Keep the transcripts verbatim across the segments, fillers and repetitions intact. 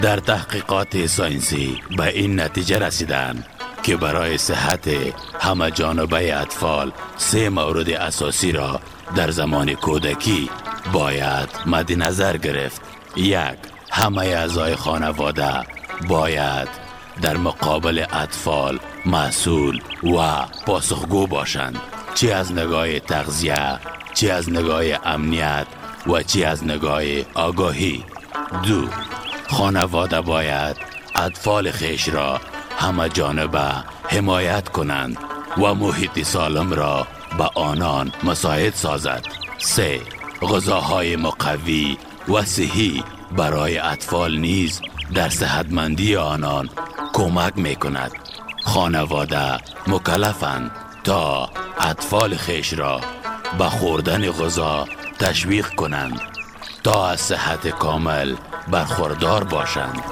در تحقیقات ساینسی به این نتیجه رسیدند که برای صحت همه جانبه اطفال سه مورد اساسی را در زمان کودکی باید مد نظر گرفت. یک، همه اعضای خانواده باید در مقابل اطفال مسئول و پاسخگو باشند، چه از نگاه تغذیه، چه از نگاه امنیت و چه از نگاه آگاهی. دو، خانواده باید اطفال خیش را همه جانبه حمایت کنند و محیط سالم را به آنان مساعد سازد. سه، غذاهای مقوی و صحی برای اطفال نیز در صحتمندی آنان کمک می کند. خانواده مکلفند تا اطفال خیش را به خوردن غذا تشویق کنند تا از صحت کامل برخوردار باشند.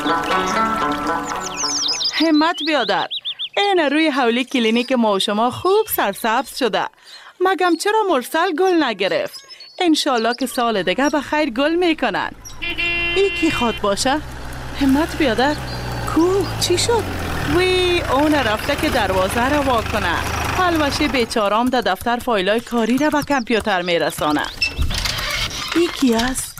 همت بیادر، این روی حولی کلینیک ما و شما خوب سرسبز شده. مگم چرا مرسل گل نگرفت؟ انشالله که سال دیگه به خیر گل میکنن. ای کی خواد باشه؟ همت بیادر، کوه چی شد؟ وی اون رفته که دروازه را وا کنه. حلوشی بیچارام در دفتر فایلای کاری را به کامپیوتر میرسانه. ای کی است؟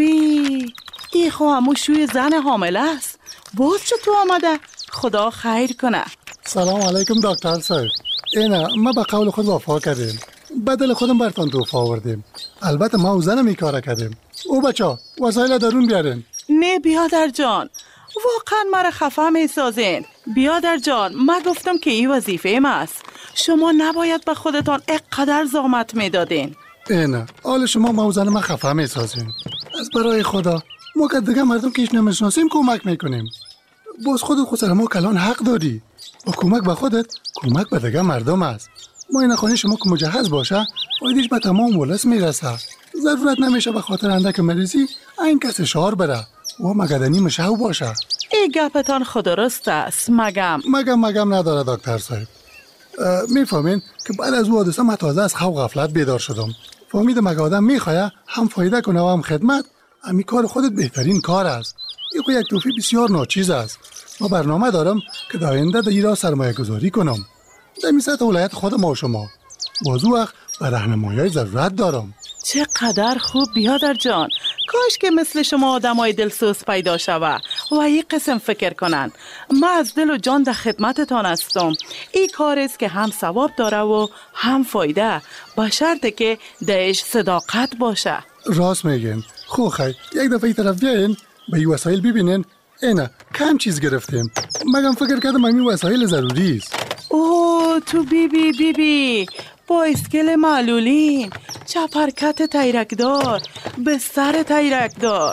وی ای خو همو شوی زن حامله است. باز چه تو آمده؟ خدا خیر کنه. سلام علیکم دکتر صاحب. اینا ما به قول خود وفا کردیم، بدل خودم برتان توفا آوردیم. البته ما و زنم این کارا کردیم. او بچه وسایل درون بیارین. نه بیادر جان، واقعا مرا خفه می سازین. بیادر جان، من گفتم که این وظیفه ما است. شما نباید به خودتان اینقدر زحمت می دادین. اینا حال شما ما و زن ما خفه می سازین. از برای خدا ما که دیگه مردم که ایش نمیشناسیم کمک میکنیم. باز خودت خود سر ما کلان حق داری. با کمک به خودت کمک به دیگه مردم است. ما این خانه شما که مجهز باشه فایدهش به تمام ولس میرسه. ضرورت نمیشه به خاطر اندک مریضی این کس شعار بره و مگدنی مشهو باشه. ای گپتان خود درست است. مگم مگم مگم نداره دکتر صاحب. میفهمین که بعد از او حادثه من تازه از خواب غفلت بیدار شدم. فهمیدم اگه آدم میخواه هم فایده کنه و هم خدمت، همین کار خودت بهترین کار است. این یک توفیق بسیار ناچیز است. ما برنامه دارم که در آینده در ایران سرمایه گذاری کنم در میسط ولایت خود ما و شما. بازو وقت به راهنمایی ضرورت دارم. چقدر خوب بیادر جان. کاش که مثل شما آدمای دلسوز پیدا شوه و این قسم فکر کنن. من از دل و جان در خدمتتان هستم. این کار است که هم ثواب داره و هم فایده، با شرطی که درش صداقت باشه. راست میگین. خو خی یک دفعه ای طرف بیاین به این وسایل ببینین. اینا کم چیز گرفتیم. مگم فکر کردم این وسایل ضروری است. اوه تو بی بی بی بی با اسکل معلولین، چپرکت تیرکدار، بستر تیرکدار،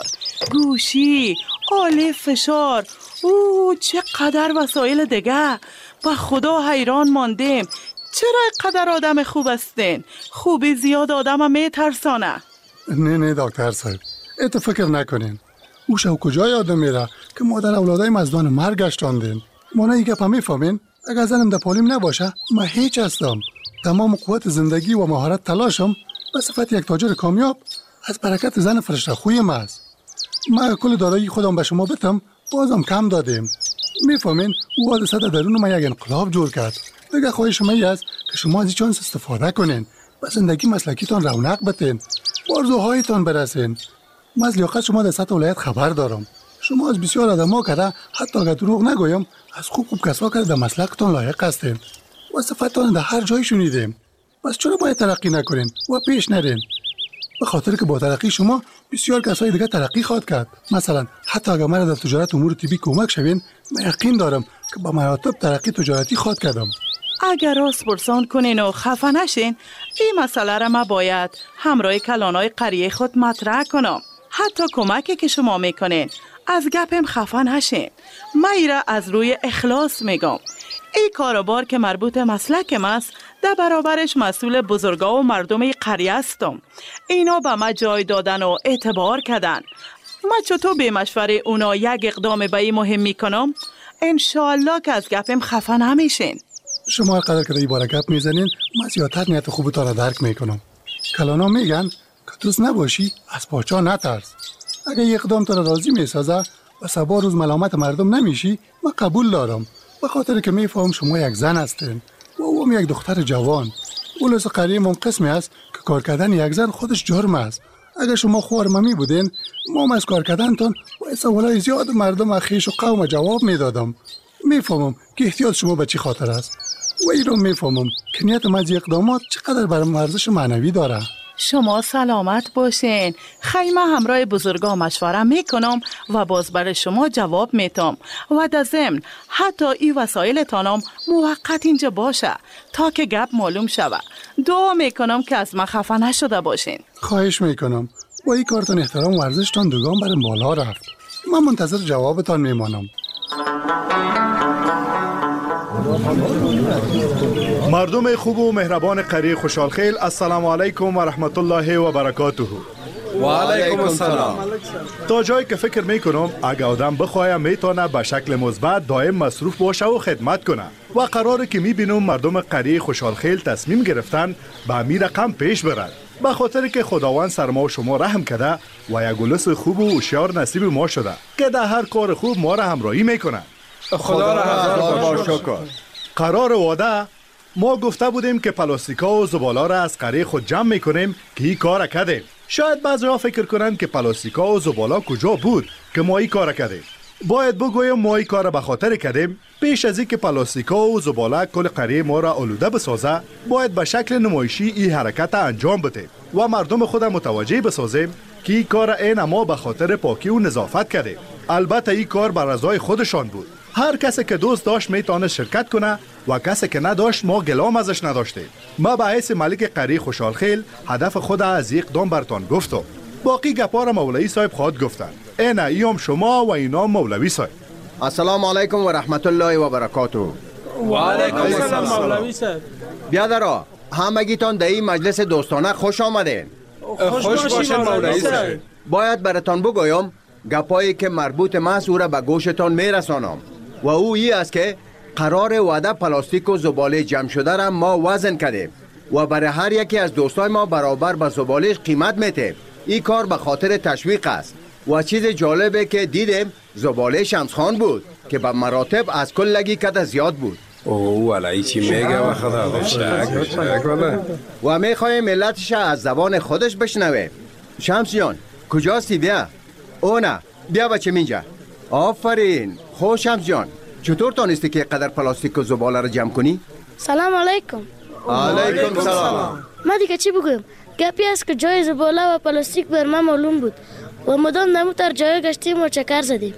گوشی، آله فشار. اوه چقدر وسایل دیگه. با خدا حیران ماندیم. چرا اینقدر آدم خوب هستین؟ خوبی زیاد آدم هم میترسانه. نه نه دکتر صاحب، ات فکر نکنین. او شو کجای آدم میره که مادر اولادای مزدان مرگ گشتاندین. ما نه ایگه پا میفهمین. اگر زنم در پالیم نباشه من هیچ هستم. تمام قوت زندگی و مهارت تلاشم به صفت یک تاجر کامیاب از برکت زن فرشته خویم است. من کل دارایی خودم به شما بتم بازم کم دادیم. میفهمین او حادثه در درون من یک انقلاب جور کرد. دیگه خواهش شما است که شما از این چانس استفاده کنین، به زندگی مسلکیتان رونق بتین، آرزوهایتان برسین. من از لیاقت شما در سطح ولایت خبر دارم. شما از بسیار آدما کرده، حتی اگر دروغ نگویم، از خوب خوب کسا کرده در مسلکتان لایق هستین و صفتان در هر جای شنیدیم. پس چرا باید ترقی نکنین و پیش نرین؟ به خاطر که با ترقی شما بسیار کسای دیگه ترقی خواهد کرد. مثلا حتی اگر من در تجارت امور طبی کمک شوین، من یقین دارم که با مراتب ترقی تجارتی خواهد کردم. اگر راست پرسان کنین و خفه نشین، این مسئله را ما باید همراه کلانای قریه خود مطرح کنم. حتی کمکی که شما میکنین از گپم خفه نشین. من ایره از روی اخلاص میگم. این کاروبار که مربوط مسلکم است، در برابرش مسئول بزرگا و مردم قریه هستم. اینا به ما جای دادن و اعتبار کردن. من چطور به مشوره اونا یک اقدام به این مهم میکنم؟ انشاءالله که از گپم خفه نمیشین. شما هر قدر که در این باره گپ میزنین، من زیادتر نیت خوبتان را درک میکنم. کلانا میگن که دوست نباشی از پاچا نترس. اگه یک اقدام تو را راضی میسازه، و سبا روز ملامت مردم نمیشی، من قبول دارم. به خاطر که میفهم شما یک زن هستین و او یک دختر جوان. اولس قریم هم قسمی است که کار کردن یک زن خودش جرم است. اگر شما خوارممی بودین، ما از کار کردنتان با سوالای زیاد مردم اخیش و قوم جواب میدادم. میفهمم که احتیاط شما به چی خاطر است و این رو میفهمم که نیت مزی اقدامات چقدر برام ارزش معنوی داره. شما سلامت باشین. خیمه همراه بزرگا مشوره میکنم و باز برای شما جواب میتم و در ضمن حتی این وسایل تانم موقت اینجا باشه تا که گپ معلوم شود. دعا میکنم که از من خفه نشده باشین. خواهش میکنم. با این کارتان احترام و ارزشتان دوگام برام بالا رفت. من منتظر جوابتان میمانم. مردم خوب و مهربان قریه خوشحالخیل، السلام علیکم و رحمت الله و برکاته. و علیکم السلام. تا جایی که فکر میکنم اگه آدم بخواه میتونه به شکل مثبت دائم مصروف باشه و خدمت کنه و قراره که میبینم مردم قریه خوشحالخیل تصمیم گرفتن به همین رقم پیش برن، به خاطر که خداوند سر ما و شما رحم کرده و یک اولس خوب و هوشیار نصیب ما شده که در هر کار خوب ما را همراهی میکنه. خدا را هزار بار شکر. قرار وعده ما گفته بودیم که پلاستیکا و زباله را از قریه خود جمع میکنیم که این کار کردیم. شاید بعضی‌ها فکر کنن که پلاستیکا و زباله کجا بود که ما این کار کردیم. باید بگویم ما این کار به خاطر کردیم پیش از اینکه پلاستیکا و زباله کل قریه ما را آلوده بسازه، باید به شکل نمایشی این حرکت انجام بدیم و مردم خود متوجه بسازیم که این کار این ما به خاطر پاکی و نظافت کردیم. البته این کار بر رضای خودشان بود. هر کسی که دوست داشت میتونه شرکت کنه و کسی که نداشت ما گلام ازش نداشتیم. ما به حیث ملک قریه خوشحالخیل هدف خود از اقدام برتان گفتم. باقی گپا را مولوی صاحب خواهد گفتن. اینا ایام شما و اینا مولوی صاحب. السلام علیکم و رحمت الله و برکاته. و علیکم السلام مولوی صاحب. بیادرها همگیتان در این مجلس دوستانه خوش آمدین. خوش باشین مولوی صاحب. باید براتان بگویم گپایی که مربوط محض او را به گوشتان میرسانم و او ای است که قرار وعده پلاستیک و زباله جمع شده را ما وزن کردیم و برای هر یکی از دوستای ما برابر به زبالهش قیمت میتیم. این کار به خاطر تشویق است و چیز جالبه که دیدیم زباله شمسخان بود که به مراتب از کلگی کده زیاد بود. اوه ولی چی میگه و خدا بشک و میخوایم ملتش از زبان خودش بشنوه. شمس جان کجاستی؟ بیا. او نه بیا بچه اینجا. آفرین. خوش شمس جان چطور تانستی که قدر پلاستیک و زباله رو جمع کنی؟ سلام علیکم. علیکم سلام. ما دیگه چی بگویم؟ گپی است که جای زباله و پلاستیک بر ما معلوم بود و مدام نموتر جای گشتیم و چکر زدیم.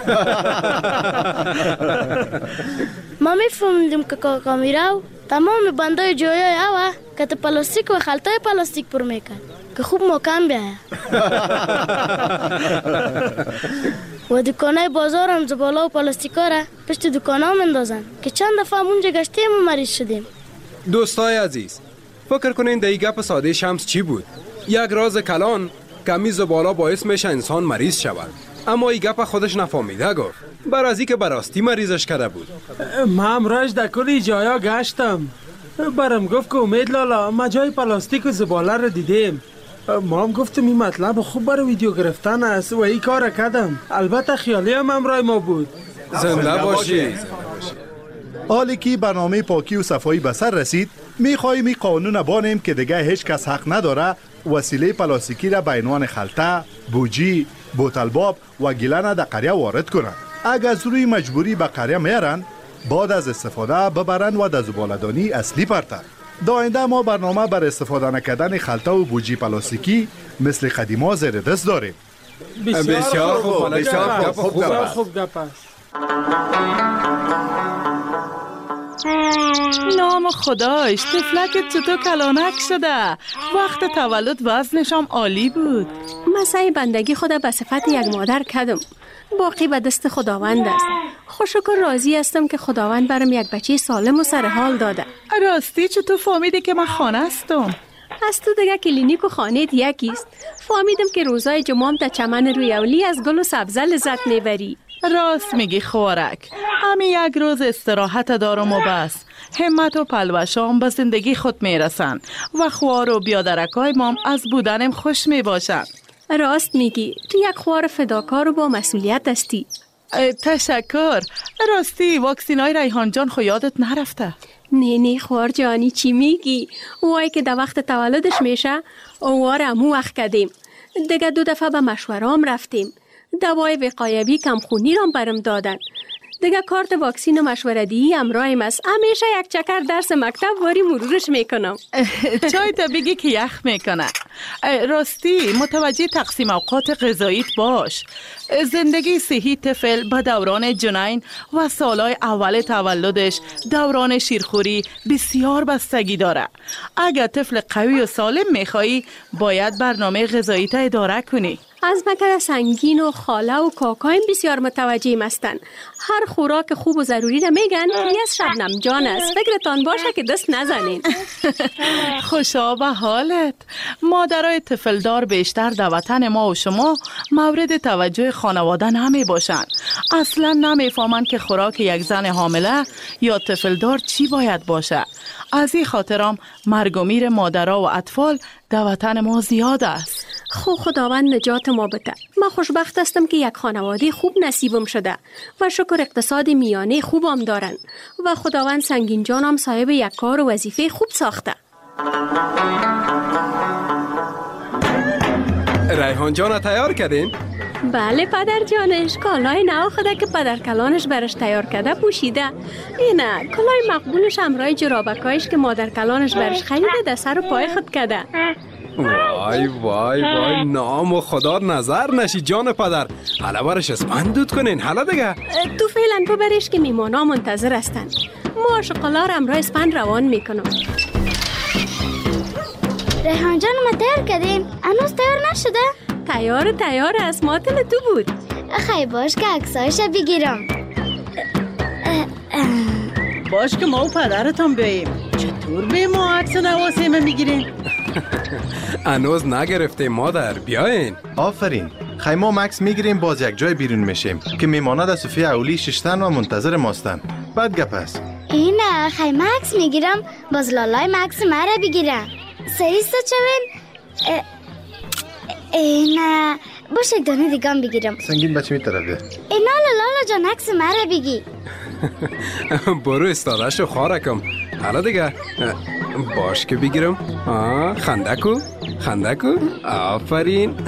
ما میفهمیدیم که کاکا میراو تمام بندای جایای اوه که پلاستیک و خلطای پلاستیک پر میکرد که خوب محکم بیایه. و دکانای بازار هم زباله و پلاستیکا را پشت دکانا مندازن که چند دفعه اونجا گشتیم و مریض شدیم. دوستای عزیز فکر کنین در این گپ ساده شمس چی بود؟ یک راز کلان کمی زباله باعث میشه انسان مریض شود، اما این گپ خودش نفهمیده گفت بر از این که براستی مریضش کرده بود. من امروز در کلی جایا گشتم، برام گفت که امید لالا ما جای پلاستیک و زباله رو دیدیم. ما هم گفتم این مطلب خوب برای ویدیو گرفتن است و این کار کردم. البته خیالی هم امرای ما بود. زنده باشی. حالی که برنامه پاکی و صفایی به سر رسید، میخواهیم این قانون بانیم که دیگه هیچ کس حق نداره وسیله پلاستیکی را به عنوان خلطه، بوجی، بوتلباب و گیلان در قریه وارد کنند. اگر از روی مجبوری به قریه میارن، بعد از استفاده ببرن و در زباله‌دانی اصلی پرتن. در آینده ما برنامه بر استفاده نکردن خلطه و بوجی پلاستیکی مثل قدیما زیر دست داریم. بسیار خوب، بسیار خوب، بسیار خوب گپ است. نام خداش طفلک چطور کلانک شده. وقت تولد وزنشم عالی بود. من سعی بندگی خود به صفت یک مادر کردم، باقی به دست خداوند است. خوشک و راضی هستم که خداوند برم یک بچه سالم و سرحال داده. راستی چطور فهمیدی که من خانه هستم؟ از تو دیگه کلینیک و خانه یکیست. فهمیدم که روزای جمعه تا چمن روی اولی از گل و سبزه لذت میبری. راست میگی خوارک. همین یک روز استراحت دارم و بس. همت و پلوشام به زندگی خود میرسن و خوار و بیادرکای مام از بودنم خوش میباشن. راست میگی، تو یک خوار فداکار و با مسئولیت هستی. تشکر. راستی واکسین های ریحان جان خو یادت نرفته؟ نه نه خوار جانی، چی میگی؟ وای که در وقت تولدش میشه اوار امو وقت کردیم. دیگه دو دفعه به مشورام رفتیم. دوای وقایوی کمخونی رام برم دادن. دیگه کارت واکسین و مشورتی امرایم است. همیشه یک چکر درس مکتب واری مرورش میکنم. چای تا بگی که یخ میکنه. راستی متوجه تقسیم اوقات غذاییت باش. زندگی صحی طفل به دوران جنین و سالهای اول تولدش دوران شیرخوری بسیار بستگی داره. اگر طفل قوی و سالم میخوایی باید برنامه غذاییت اداره کنی. از مکر سنگین و خاله و کاکایم بسیار متوجه هستند. هر خوراک خوب و ضروری را میگن. یس شبنم جان است، فکرتان باشه که دست نزنین. خوشا به حالت. مادرای طفلدار بیشتر در وطن ما و شما مورد توجه خانواده نمی باشن. اصلا نمیفهمن که خوراک یک زن حامله یا طفلدار چی باید باشه. از این خاطرام مرگ و میر مادرها و اطفال در وطن ما زیاد است. خو خداوند نجات ما بده. من خوشبخت هستم که یک خانواده خوب نصیبم شده و شکر اقتصاد میانه خوبم دارن و خداوند سنگین جانم صاحب یک کار و وظیفه خوب ساخته. ریحان جان تیار کردین؟ بله پدر جانش، کالای نو خوده که پدر کلانش برش تیار کرده پوشیده. اینه کالای مقبولش همراه جرابکایش که مادر کلانش برش خریده در سر و پای خود کرده. وای وای وای نام و خدا نظر نشی جان پدر. حالا برش اسپند دود کنین. حالا دیگه تو فعلا ببرش که میمانا منتظر هستن. ما شقلا را همراه اسپند روان میکنم. ریحان جان ما تیار کردین؟ هنوز تیار نشده؟ تیار تیار است، ماتل تو بود. خیلی باش که عکسایش بگیرم. باش که ما و پدرتان بیاییم. چطور به ما عکس نواسیمه میگیرین؟ هنوز نگرفته مادر، بیاین. آفرین. خیلی ما مکس میگیریم باز یک جای بیرون میشیم که میماند از صفحه اولی ششتن و منتظر ماستن. بعد گپ است. اینه خیلی مکس میگیرم باز لالای مکس مرا بگیرم. سریستا چوین؟ اینه باش یک دانه دیگم بگیرم. سنگین بچه می طرفه. اینا لالا جان عکس مرا بگی. برو استادشو خوارکم. حالا دیگه باش که بگیرم. آه خندکو خندکو آفرین.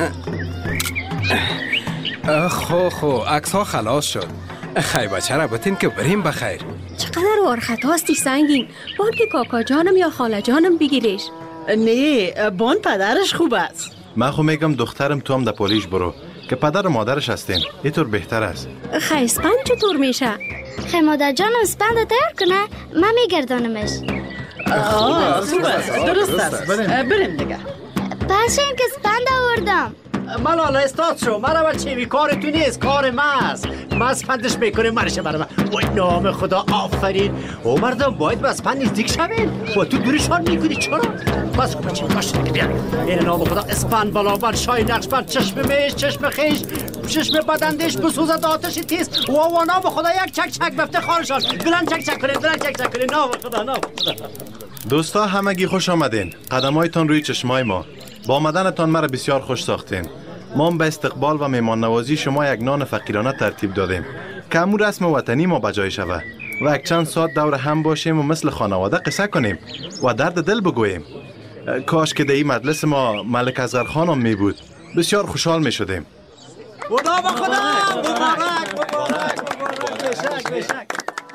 خو خو عکس ها خلاص شد. خیلی بچه را بتین که بریم بخیر. چقدر وارخط هستی سنگین. بان که کاکا جانم یا خاله جانم بگیریش. نه بان پدرش خوب است. من خو میگم دخترم تو هم در پولیش برو که پدر و مادرش هستین. اینطور بهتر است. خیلی اسپند چطور میشه؟ خیلی مادر جانم اسپند تیار کنه من میگردانمش. آه خوب است، درست است. بریم دیگه. باشین که اسپند آوردم. ملالا استاد شو، مرا بچه بی کار تو نیست، کار من است. من اسپندش میکنه مرشه برای من. وای نام خدا آفرین. او مردم باید به اسپند نزدیک شوین و تو دوریشان میکنی چرا؟ بس کن بچه باشه دیگه بیا. این نام خدا اسپند بلابند شای نقشبند چشم میش چشم خیش چشم بدندش بسوزد آتش تیز. و و نام خدا یک چک چک بفته خارشان بلند چک چک کنه بلند چک چک کنه. نام خدا نام خدا. دوستا همگی خوش آمدین. قدمایتان روی چشمای ما. با آمدنتان مرا بسیار خوش ساختین. ما به استقبال و مهمان نوازی شما یک نان فقیرانه ترتیب دادیم که همون رسم وطنی ما بجای شود و یک چند ساعت دور هم باشیم و مثل خانواده قصه کنیم و درد دل بگوییم. کاش که در این مجلس ما ملک اصغر خانم می بود. بسیار خوشحال می شدیم. خدا با خدا مبارک مبارک مبارک بشک بشک.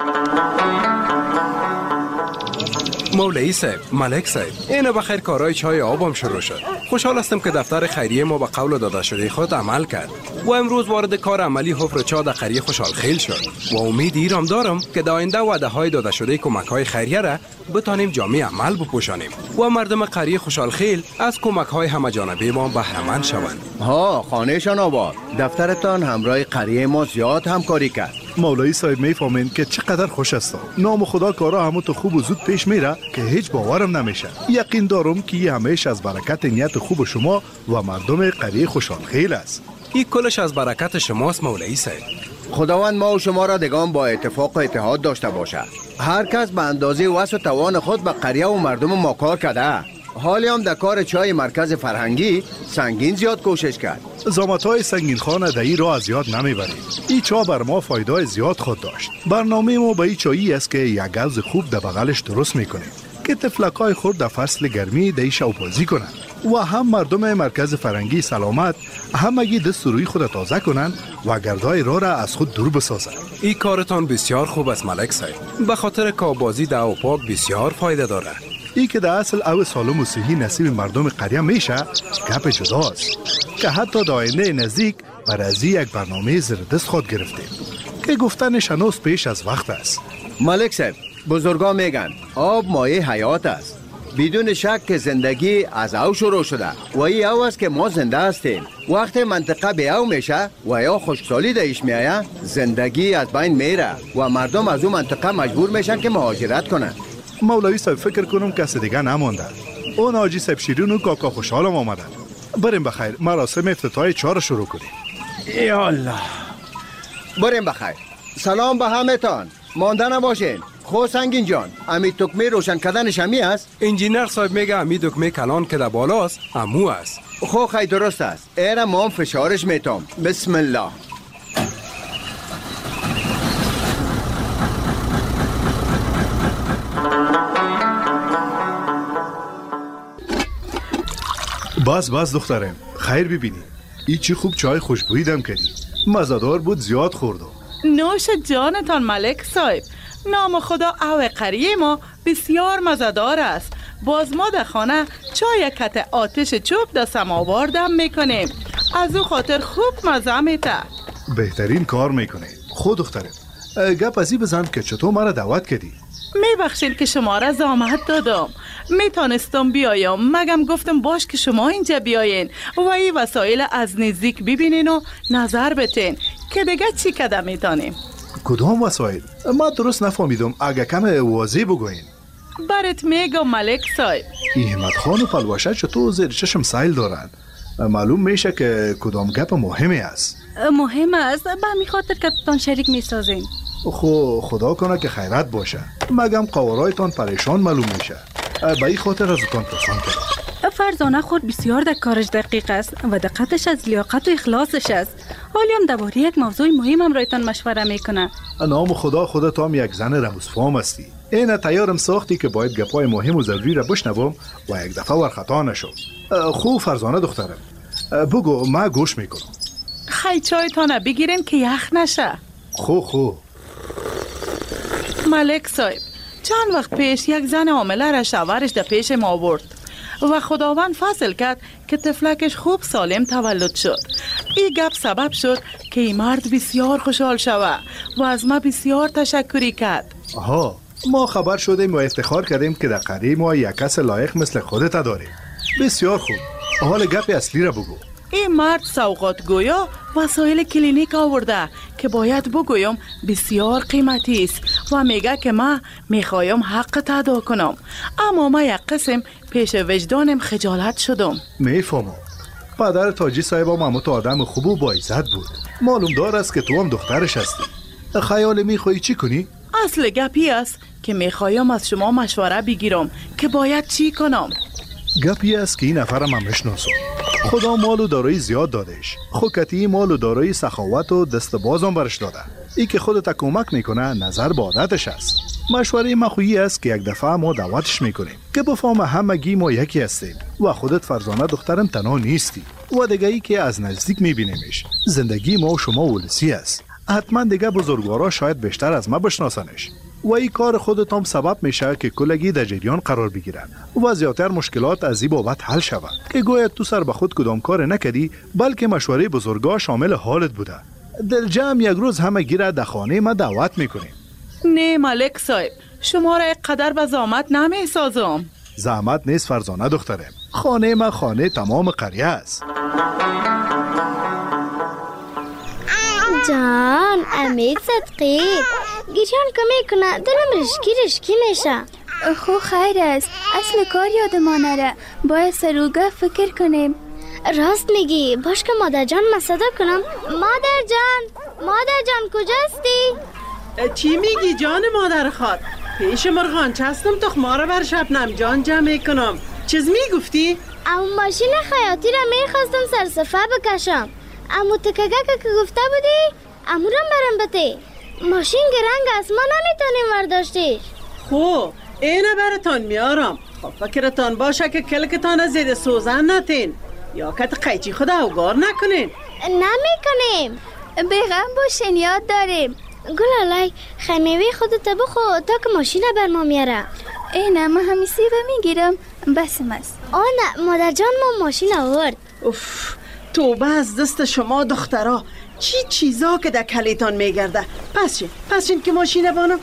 مولوی صاحب، ملک صاحب، اینه بخیر کارهای چای آبم شروع شد. خوشحال هستم که دفتر خیریه ما به قول داده شده خود عمل کرد و امروز وارد کار عملی حفر چا در قریه خوشحال خیل شد و امید ایرام دارم که در آینده وعده های داده شده کمک های خیریه را بتانیم جامع عمل بپوشانیم و مردم قریه خوشحال خیل از کمک های همه جانبه ما بهره مند شوند. ها خانهشان آباد. دفترتان همراه قریه ما زیاد همکاری کرد. مولوی صاحب میفهمین که چقدر خوش است. نام خدا کارا همو تو خوب و زود پیش میره که هیچ باورم نمیشه. یقین دارم که این همیشه از برکت نیت خوب شما و مردم قریه خوشحال خیل است. این کلش از برکت شماست مولوی صاحب. خداوند ما و شما را دگان با اتفاق و اتحاد داشته باشه. هر کس به اندازه وس و توان خود به قریه و مردم ما کار کرده. حالی هم در کار چای مرکز فرهنگی سنگین زیاد کوشش کرد. زامتای سنگین خانه در این راه زیاد نمیبریم. این چا بر ما فایده زیاد خود داشت. برنامه ما به این چایی است که یک گوز خوب در بغلش درست میکنیم که تفلکای خود در فصل گرمی در ایش بازی کنند و هم مردم مرکز فرهنگی سلامت همگی دست روی خود تازه کنند و گردهای راه را از خود دور بسازند. این کارتان بسیار خوب است ملک صاحب. به خاطر کابازی در او پاک بسیار فایده داره. ای که در اصل او سالم و صحی نصیب مردم قریه میشه گپ جداست که حتی در آینده نزدیک بر از یک برنامه زیردست خود گرفتیم که گفتنش هنوز پیش از وقت است. ملک صاحب، بزرگا میگن آب مایه حیات است. بدون شک که زندگی از او شروع شده و ای او است که ما زنده هستیم. وقتی منطقه به او میشه و یا خشکسالی درش میایه، زندگی از بین میره و مردم از اون منطقه مجبور میشن که مهاجرت کنن. مولوی صاحب فکر کنم کسی دیگه نمانده. اون حاجی صاحب شیرین و کاکا خوشحالم آمدن. بریم بخیر مراسم افتتاح چهار شروع کنیم. یا الله. بریم بخیر. سلام به همتان. مانده نباشین. خو سنگین جان، امی دکمه روشن کردنش همی است؟ انجینر صاحب میگه امی دکمه کلان که در بالاست همو است. خو خیلی درست است. ایره ما هم فشارش میتام. بسم الله. باز باز دخترم خیر ببینی. ای چی خوب چای خوشبویی دم کردی. مزادار بود زیاد خوردم. نوش جانتان ملک صاحب. نام خدا او قریه ما بسیار مزدار است. باز ما در خانه چای کت آتش چوب در سماوار دم میکنیم. از او خاطر خوب مزه میته. بهترین کار میکنه. خود دخترم گپ ازی بزن که چطور مرا دعوت کردی. میبخشید که شما را زحمت دادم. میتونستم بیایم مگم گفتم باش که شما اینجا بیاین و این وسایل از نزدیک ببینین و نظر بتین که دیگه چی کده میتونیم. کدام وسایل؟ ما درست نفهمیدم. اگه کم واضح بگوین. برات میگم ملک صاحب. احمد خان و پلوشه چطور زیر چشم سایل دارن. معلوم میشه که کدام گپ مهمی است. مهم است. به می خاطر که تان شریک میسازین. خو خدا کنه که خیرت باشه. مگم قوارایتان پریشان معلوم میشه. به این خاطر از تان پرسان کردم. فرزانه خود بسیار در کارش دقیق است و دقتش از لیاقت و اخلاصش است. حالی هم درباره یک موضوع مهم هم رایتان مشوره میکنه. نام خدا خودت هم یک زن رموزفام هستی. این تیارم ساختی که باید گپای مهم و ضروری را بشنوم و یک دفعه ورخطا نشم. خو فرزانه دخترم بگو ما گوش میکنم. خی چایتان بگیرین که یخ نشه. خو خو ملک صاحب چند وقت پیش یک زن عامله را شوهرش در پیش ما آورد و خداوند فضل کرد که طفلکش خوب سالم تولد شد. این گپ سبب شد که این مرد بسیار خوشحال شود و از ما بسیار تشکری کرد. آها ما خبر شدیم و افتخار کردیم که در قریه ما یک کس لایق مثل خودت داریم. بسیار خوب. حال گپ اصلی را بگو. این مرد سوغات گویا وسایل کلینیک آورده که باید بگویم بسیار قیمتی است و میگه که ما میخوایم حق ادا کنم، اما ما یک قسم پیش وجدانم خجالت شدم. میفهمم. پدر تاجی صاحب هم همه آدم خوب و با عزت بود. معلوم دار است که تو هم دخترش هستی. خیال میخوایی چی کنی؟ اصل گپی است که میخوایم از شما مشوره بگیرم که باید چی کنم. گپی است که این نفرم هم بشناسم. خدا مال و دارایی زیاد دادش. خوکتی مال و دارایی سخاوت و دست بازم برش داده. ای که خودت کمک میکنه نظر به عادتش است. مشوره ما خویی است که یک دفعه ما دعوتش میکنیم که بفهم همگی ما یکی هستیم و خودت فرزانه دخترم تنها نیستی و دیگه ای که از نزدیک میبینیمش. زندگی ما و شما ولسی است. حتما دیگه بزرگوارا شاید بیشتر از ما بشناسنش و این کار خودت هم سبب میشه که کلگی در جریان قرار بگیرن و زیادتر مشکلات از این بابت حل شود که گویا تو سر به خود کدام کار نکردی بلکه مشوره بزرگا شامل حالت بوده. دل جمع یک روز همه گیره در خانه ما دعوت میکنیم. نه ملک صاحب شما را قدر به زحمت نمیسازم. زحمت نیست فرزانه دخترم. خانه ما خانه تمام قریه است. جان امید صدقی گیران که میکنه دلم رشکی رشکی میشه. خو خیر است. اصل کار یاد ما نره. باید سروگه فکر کنیم. راست میگی. باش که مادر جان مسادا کنم. مادر جان مادر جان کجاستی؟ چی میگی جان مادر خود؟ پیش مرغان چستم تخماره بر شبنم جان جمع کنم. چیز میگفتی؟ اما ماشین خیاطی را میخواستم سرصفه بکشم، اما تکگه که گفته بودی امو را برم بده. ماشین گرنگ است، ما نمیتونیم ورداشتیش. خو اینه براتان میارم. خب فکرتان باشه که کلکتان از زیر سوزن نتین یا کت قیچی خود اوگار نکنین. نمیکنیم، بیغم باشین، یاد داریم. گلالای خیمیوی خودت بخو تا که ماشین بر ما میاره. اینه ما همی سیبه میگیرم، بسم است. آنه مادر جان ما ماشین آورد. اوف، توبه از دست شما دخترها، چی چیزا که در کلیتان میگرده. پس چین پس چین که ماشین بانم.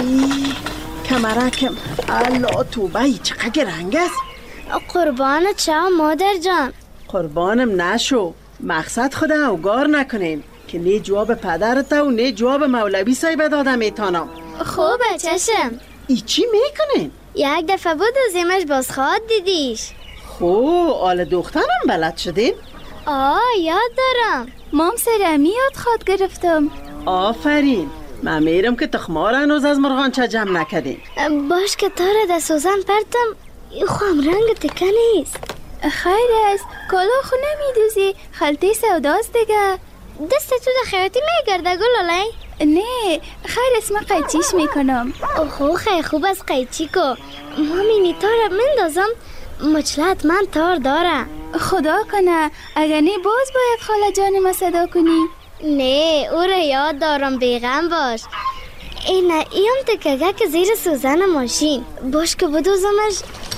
کمرکم الله، توبه ای چقدر رنگ است. قربانت چه مادر جان. قربانم نشو، مقصد خود اوگار نکنین که نه جواب پدرت و نه جواب مولوی صاحب داده میتانم. خوبه چشم. ای چی میکنین؟ یک دفعه بود و زیمش باز خواد دیدیش. خو آل دخترم بلد شدین؟ آه یاد دارم، مام سرمی یاد خواد گرفتم. آفرین، من میرم که تخمار هنوز از مرغان چه جمع نکدین. باش که تاره در سوزن پرتم، این خوام رنگ تکه نیست. خیر است، کلا خو نمیدوزی، خلطه سوداست دیگه. دست تو در خیاطی میگرده گلالای؟ نه خیر است، من قیچیش میکنم. اوه خیلی خوب است قیچی کو. مامی تار مندازم، مچلت من تار دارم. خدا کنه اگر نه باز باید خاله جان ما صدا کنی. نه او را یاد دارم، بیغم باش. اینه ایم تکگه که زیر سوزن ماشین باش که بدوزمش.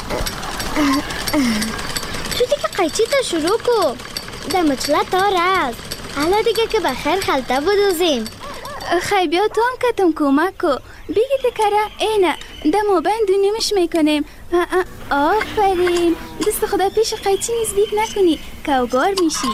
تو دیگه قیچی تا شروع کو، در مچلت تار است. حالا دیگه که بخیر خلطه بدوزیم. خیلی بیا تو هم کتم کمک کو، بگی تکره اینه دمو بند دونیمش میکنیم. آفرین، دست خدا پیش قیچی نزدیک نکنی که اوگار میشی.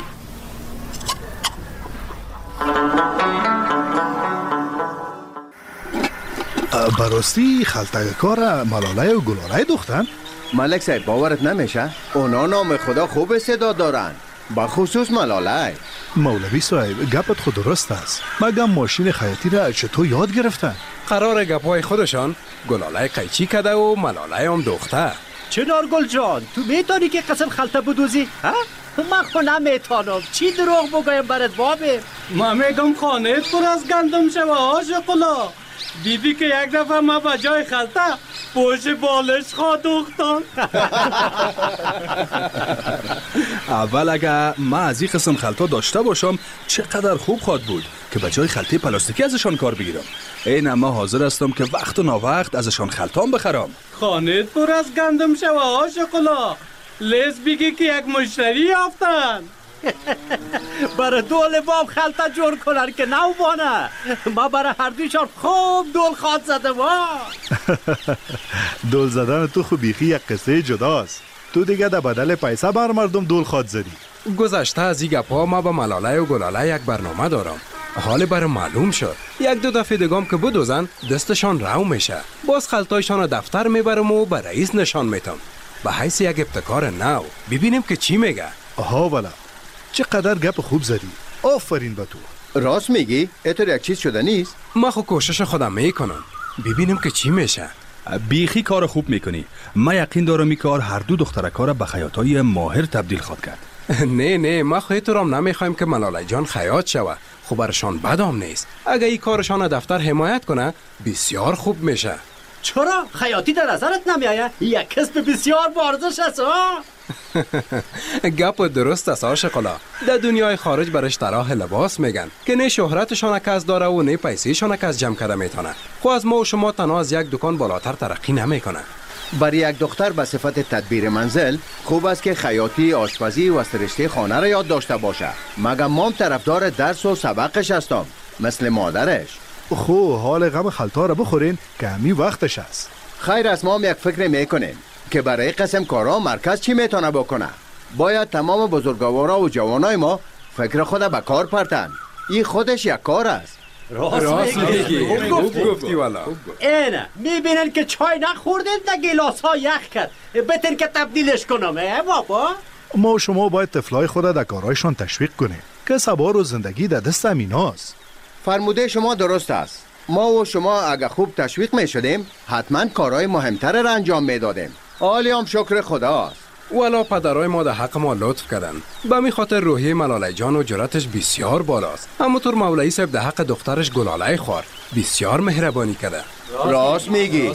براستی خلطه کار ملاله و گلالای دختن؟ ملک صاحب باورت نمیشه؟ اونا نام خدا خوب استعداد دارن، بخصوص ملاله. مولوی صاحب گپت خود درست است، مگم ماشین خیاطی را چطور یاد گرفتن؟ قرار گپای خودشان گلاله قیچی کده و ملاله هم دختر. چنار گل جان، تو میتونی که قسم خلطه بدوزی؟ ها؟ من خو نمیتونم، چی دروغ بگویم برات بابه؟ من میگم خانه پر از گندم شوه ها شکلا. دیدی که یک دفعه ما با جای خلطه پوش بالش خواه دوختم. اول اگه من از این قسم خلطه داشته باشم چقدر خوب خواد بود که به جای خلطه پلاستیکی ازشان کار بگیرم. این اما حاضر هستم که وقت و ناوقت ازشان خلطان بخرم. خانه پر از گندم شوه ها شکلا. لیز بگی که یک مشتری یافتن. برای دول باب خلطه جور کنن که نو بانه. ما برای هر دویشان خوب دول خواد زده ما. دول زدن تو خوب بیخی یک قصه جداست. تو دیگه در بدل پیسه بر مردم دول خواد زدی. گذشته از این گپا ما با ملاله و گلاله یک برنامه دارم. حال برای معلوم شد یک دو دفعه دگام که بدوزن دستشان رو میشه. باز خلطایشان دفتر میبرم و به رئیس نشان میتم به حیث یک ابتکار نو. ببینیم که چی میگه. آها والا، چقدر گپ خوب زدی. آفرین به تو. راست میگی؟ اینطور یک چیز شده نیست؟ ما خو کوشش خودم میکنم، ببینیم که چی میشه. بیخی کار خوب میکنی. من یقین دارم این کار هر دو دخترکار به خیاطای ماهر تبدیل خواهد کرد. نه نه، ما خودتون نمیخوایم که ملاله جان خیاط شوه. خب برشان بدام نیست. اگه این کارشان دفتر حمایت کنه بسیار خوب میشه. چرا؟ خیاطی در نظرت نمیایه؟ یک کسب بسیار بارزش است ها؟ گپ درست است آشقلا. در دنیای خارج برش طراح لباس میگن که نه شهرتشان کس داره و نه پیسهشان کس جمع کرده میتونه. خو از ما و شما تنها از یک دکان بالاتر ترقی نمیکنه. برای یک دختر به صفت تدبیر منزل خوب است که خیاطی، آشپزی و سرشته خانه را یاد داشته باشه. مگم مام طرفدار درس و سبقش هستم مثل مادرش. خو حال غم خلطه را بخورین که همین وقتش است. خیر است، مام یک فکر میکنیم که برای قسم کارا مرکز چی میتونه بکنه. باید تمام بزرگوارا و جوانای ما فکر خود به کار پرتن. این خودش یک کار است. راست میگی. خوب گفتی والا. اینه میبینن که چای نخوردن تا گیلاس ها یخ کرد، بهتر که تبدیلش کنم. اه بابا، ما و شما باید طفلای خود در کارایشان تشویق کنیم که سبار و زندگی در دست امیناست. فرموده شما درست است. ما و شما اگه خوب تشویق می شدیم حتما کارهای مهمتر را انجام می دادیم. حالی هم شکر خداست. والا پدرای ما در حق ما لطف کردن. به می خاطر روحی ملاله جان و جرأتش بسیار بالاست. همونطور مولوی صاحب در حق دخترش گلاله خوار بسیار مهربانی کرده. راست میگی.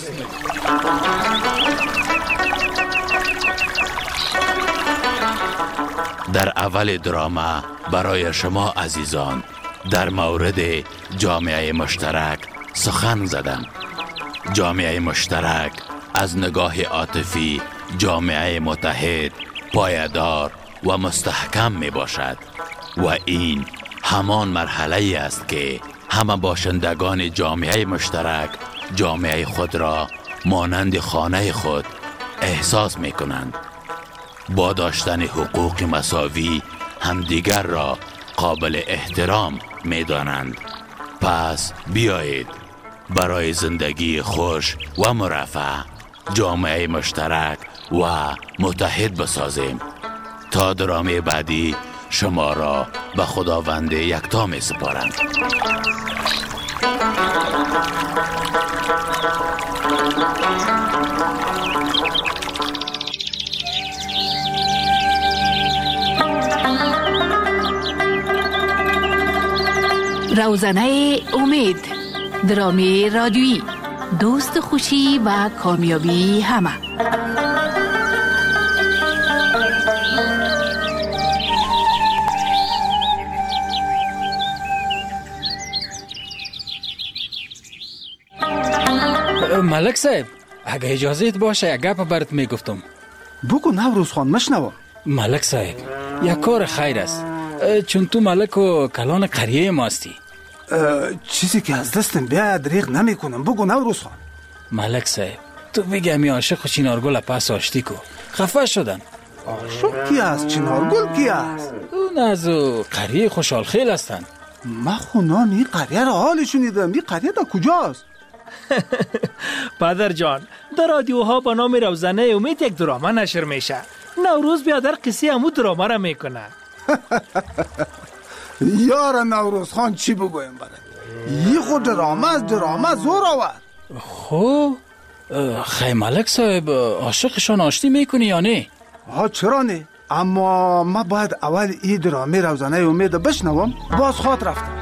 در اول دراما برای شما عزیزان در مورد جامعه مشترک سخن زدم. جامعه مشترک از نگاه عاطفی جامعه متحد، پایدار و مستحکم می باشد و این همان مرحله است که همه باشندگان جامعه مشترک جامعه خود را مانند خانه خود احساس می کنند. با داشتن حقوق مساوی همدیگر را قابل احترام می دانند. پس بیایید برای زندگی خوش و مرفه جامعه مشترک و متحد بسازیم. تا درامه بعدی شما را به خداوند یکتا می سپارم. روزنه امید، درامی رادیویی، دوست خوشی و کامیابی همه. ملک صاحب اگه اجازت باشه یک گپ برات میگفتم. بگو نوروز خان مشنوم. ملک صاحب یک کار خیر است، چون تو ملک و کلان قریه ماستی. چیزی که از دستم بیاید دریغ نمی کنم. بگو نوروز خان. ملک صاحب تو بگی همی عاشق و چنارگل پس آشتی کو خفه شدن. عاشق کی است؟ چنارگل کی است؟ اون از قریه خوشحال خیل هستن. من خونان این قریه را حالی شنیدم. این قریه در کجاست؟ پدر جان در رادیوها با نام روزنه امید یک دراما نشر میشه. نوروز بیادر قصه همو دراما را میکنه. یار نوروز خان چی بگویم برد؟ یه خود دراما از دراما زور آورد. خب خیلی ملک صاحب عاشقشان آشتی میکنی یا نه؟ ها چرا نه؟ اما ما باید اول این درامی روزنه امید بشنوم. باز خواد رفتم.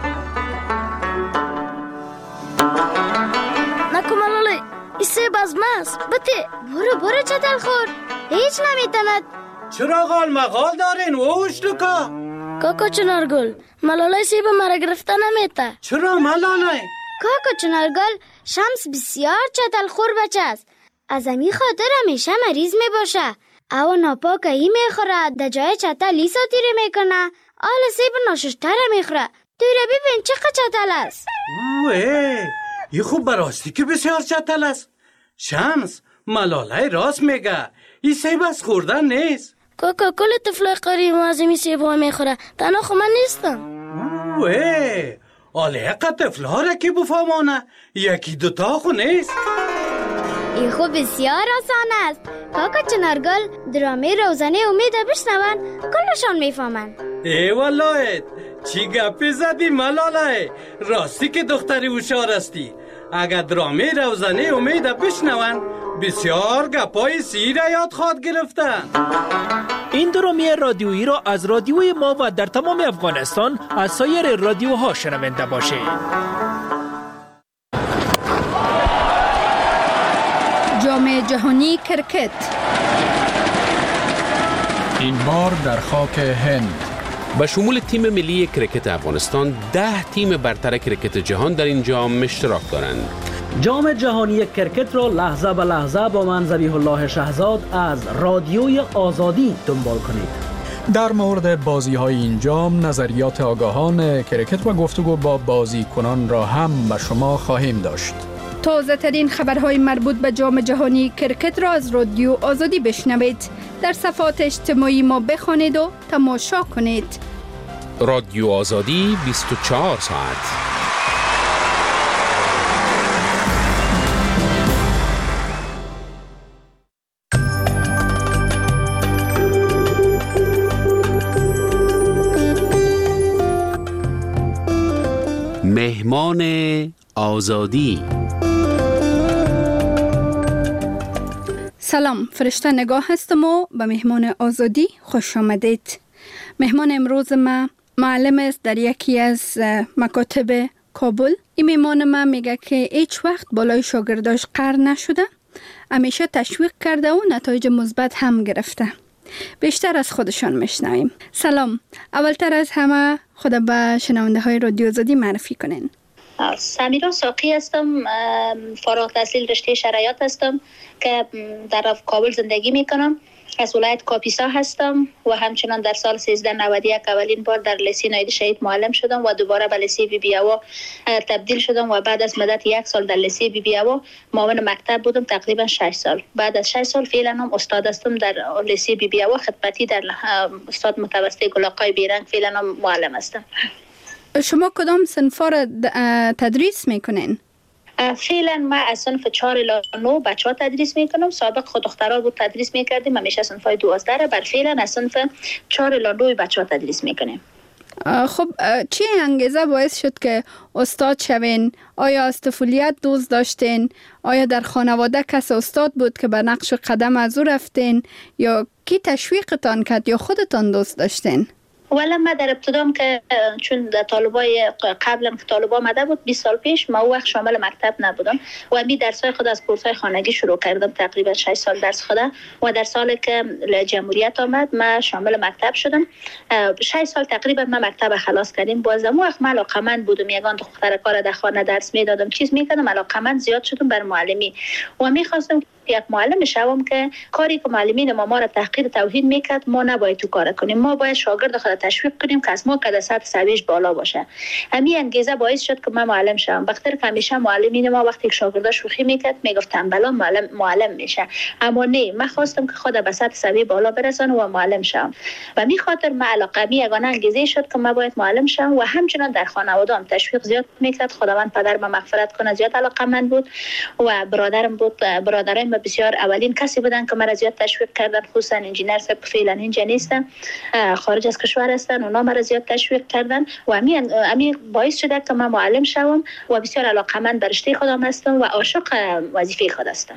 نکو ملاله ایسه بازماست. بته برو برو چتل خور. هیچ نمیتند. چرا غال مغال دارین ووش دکا؟ کاکا چنارگل ملاله سیب مرا گرفته نمیته. چرا ملاله؟ کاکا چنارگل شمس بسیار چتل خور بچه است. از امی خاطر همیشه مریض می باشه. او ناپاک ای میخوره در جای چتل لی ساتیره میکنه. آل سیب ناششتر میخوره. توی را ببین چقدر چتل است. اوه یه خوب براستی که بسیار چتل است. شمس ملاله راست میگه. این سیب از خوردن نیست. کاکا کل طفل قریب از این سیب ها میخوره. تنها خو من نیستم. اوه آله اقا طفل ها را که بفهمانه یکی دوتا خو نیست. این خوب بسیار آسان است. کاکا چنارگل درامی روزنه امید بشنون کلشان میفهمن. ای والله چی گپی زدی ملاله؟ راستی که دختری هوشیار استی. اگر درامی روزنه امید بشنون بسیار گپای سیر یاد خواد گرفتن. این درامی رادیویی را از رادیوی ما و در تمام افغانستان از سایر رادیوها شنونده باشید. جام جهانی کرکت این بار در خاک هند. به شمول تیم ملی کرکت افغانستان ده تیم برتر کرکت جهان در این جام اشتراک دارند. جام جهانی کرکت را لحظه به لحظه با من ذبیح الله شهزاد از رادیوی آزادی دنبال کنید. در مورد بازی های این جام نظریات آگاهان کرکت و گفتگو با بازیکنان را هم به شما خواهیم داشت. تازه ترین خبرهای مربوط به جام جهانی کرکت را از رادیو آزادی بشنوید. در صفحات اجتماعی ما بخوانید و تماشا کنید. رادیو آزادی بیست و چهار ساعت. مهمان سلام، فرشته نگاه هستم و به مهمان آزادی خوش آمدید. مهمان امروز ما معلم است در یکی از مکاتب کابل. این مهمان ما میگه که هیچ وقت بالای شاگرداش قهر نشده، همیشه تشویق کرده و نتایج مثبت هم گرفته. بیشتر از خودشان میشنویم. سلام، اولتر از همه خود به شنونده های رادیو آزادی معرفی کنین. سمیرا ساقی هستم، فارغ التحصیل رشته شرایط هستم که در کابل زندگی میکنم. از ولایت کاپیسا هستم و همچنان در سال سیزده نود و یک اولین بار در لیسه ناید شهید معلم شدم و دوباره به لیسه بی بی هوا تبدیل شدم و بعد از مدت یک سال در لیسه بی بی هوا معاون مکتب بودم، تقریبا شش سال. بعد از شش سال فعلا هم استاد هستم در لیسه بی بی هوا خدمتی در استاد متوسط گلاقای بیرنگ، فعلا هم معلم هستم. شما کدام صنفا را تدریس میکنین؟ فعلا ما از صنف چهار الی نه بچه ها تدریس میکنم. سابق خود دخترها بود تدریس میکردیم، همیشه صنف های دوازده را. بر فعلا از صنف چهار الی نه بچه ها تدریس میکنیم. خب چی انگیزه باعث شد که استاد شوین؟ آیا از طفولیت دوست داشتین؟ آیا در خانواده کس استاد بود که به نقش قدم از او رفتین؟ یا کی تشویقتان کرد یا خودتان دوست داشتین؟ ولی ما در ابتدام که چون طالبای قبلا که طالب آمده بود بیست سال پیش، ما وقت شامل مکتب نبودم و می درسای خود از کورسای خانگی شروع کردم، تقریبا شش سال درس خودم. و در سال که جمهوریت آمد ما شامل مکتب شدم. شش سال تقریبا ما مکتب خلاص کردیم. بازم وقت ما علاقمند بودم، یگان دختر کار در خانه درس میدادم، چیز میکردم، علاقمند زیاد شدم بر معلمی و میخواستم یک معلم شوم که کاری که معلمین ما ما را تحقیر توهین میکرد ما نباید تو کار کنیم. ما باید شاگرد خود تشویق کنیم که از ما که سطح سویش بالا باشه. همین انگیزه باعث شد که من معلم شوم. بخاطر که همیشه معلمین ما وقتی که شاگرد شوخی میکرد میگفت تنبلا معلم معلم میشه، اما نه، من خواستم که خود به سطح سوی بالا برسانم و معلم شوم و می خاطر من علاقه می یگانه انگیزه شد که من باید معلم شوم. و همچنان در خانواده‌ام تشویق زیاد میکرد. خداوند پدر من مغفرت کنه زیاد علاقمند بود و برادرم بود. برادرم بسیار اولین کسی بودن که مرا زیاد تشویق کردن، خصوصا انجینر سب که فعلا اینجا نیستن، خارج از کشور هستن، اونا مرا زیاد تشویق کردن و همین همین باعث شده که من معلم شوم و بسیار علاقمند به رشته خودم هستم و عاشق وظیفه خود هستم.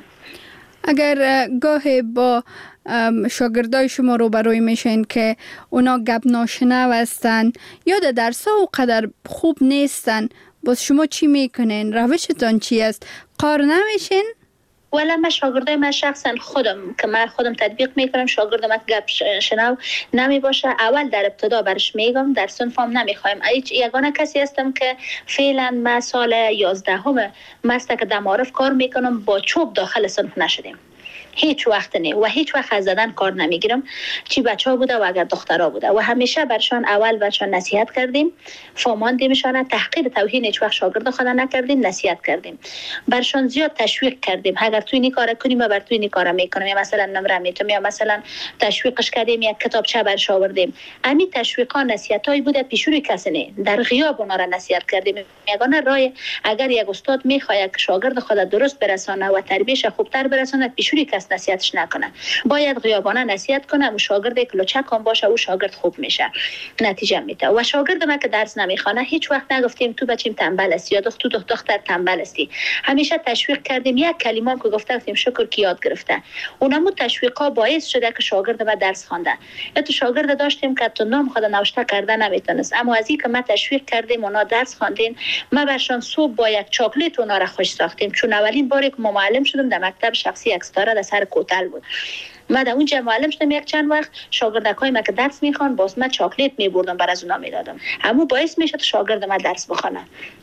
اگر گاهی با شاگردای شما روبروی میشین که اونا گپ ناشنو هستن یا در درس‌ها اونقدر خوب نیستن، باز شما چی میکنین؟ روشتان چی است؟ قار نمیشین؟ ولی من شاگردای من شخصا خودم که من خودم تطبیق میکنم، شاگرد من گپ شنو نمی باشه اول در ابتدا برش میگم، در صنفم نمیخوایم. هیچ یگانه کسی هستم که فعلا من سال یازدهم مست که در معارف کار میکنم، با چوب داخل صنف نشدیم هیچ وقت نه و هیچ وقت از زدن کار نمیگیرم، چی بچه ها بوده و اگر دخترها بوده و همیشه برشان اول برشان نصیحت کردیم، فهماندیمشان، تحقیر توهین هیچ وقت شاگرد خود نکردیم، نصیحت کردیم، برشان زیاد تشویق کردیم. اگر تو این کارا کنیم ما بر تو این کارا میکنم، یا مثلا نمره میتم، یا مثلا تشویقش کردیم، یک کتابچه برش آوردیم. همین تشویقا نصیحتایی بوده، پیشوری کسی نه، در غیاب اونا را نصیحت کردیم. یگانه راه اگر یک استاد میخواد که شاگرد خود درست برسانه و تربیتش خوبتر برسانه، پیشوری کس نصیحتش نکنه، باید غیابانه نصیحت کنه. و شاگرد که لچکان باشه او شاگرد خوب میشه، نتیجه میده. و شاگرد ما که درس نمیخونه هیچ وقت نگفتیم تو بچیم تنبل است یا دختر تو دختر تنبل استی، همیشه تشویق کردیم. یک کلمه که گفته گفتیم شکر که یاد گرفته. اونمو تشویقا باعث شده که شاگرد ما درس خوانده. یا تو شاگرد داشتیم که تو نام خود نوشته کرده نمیتونست، اما از اینکه ما تشویق کردیم اونا درس خواندین، ما برشان صبح با یک چاکلیت اونا را خوش ساختیم. چون اولین باری که ما معلم شدم در مکتب شخصی یک ستاره در سر کوتل بود. ما در اونجا معلم شدم یک چند وقت، شاگردکای ما که درس میخوان باز من چاکلیت میبردم بر از اونا میدادم، همون باعث میشد شاگرد ما درس بخونه.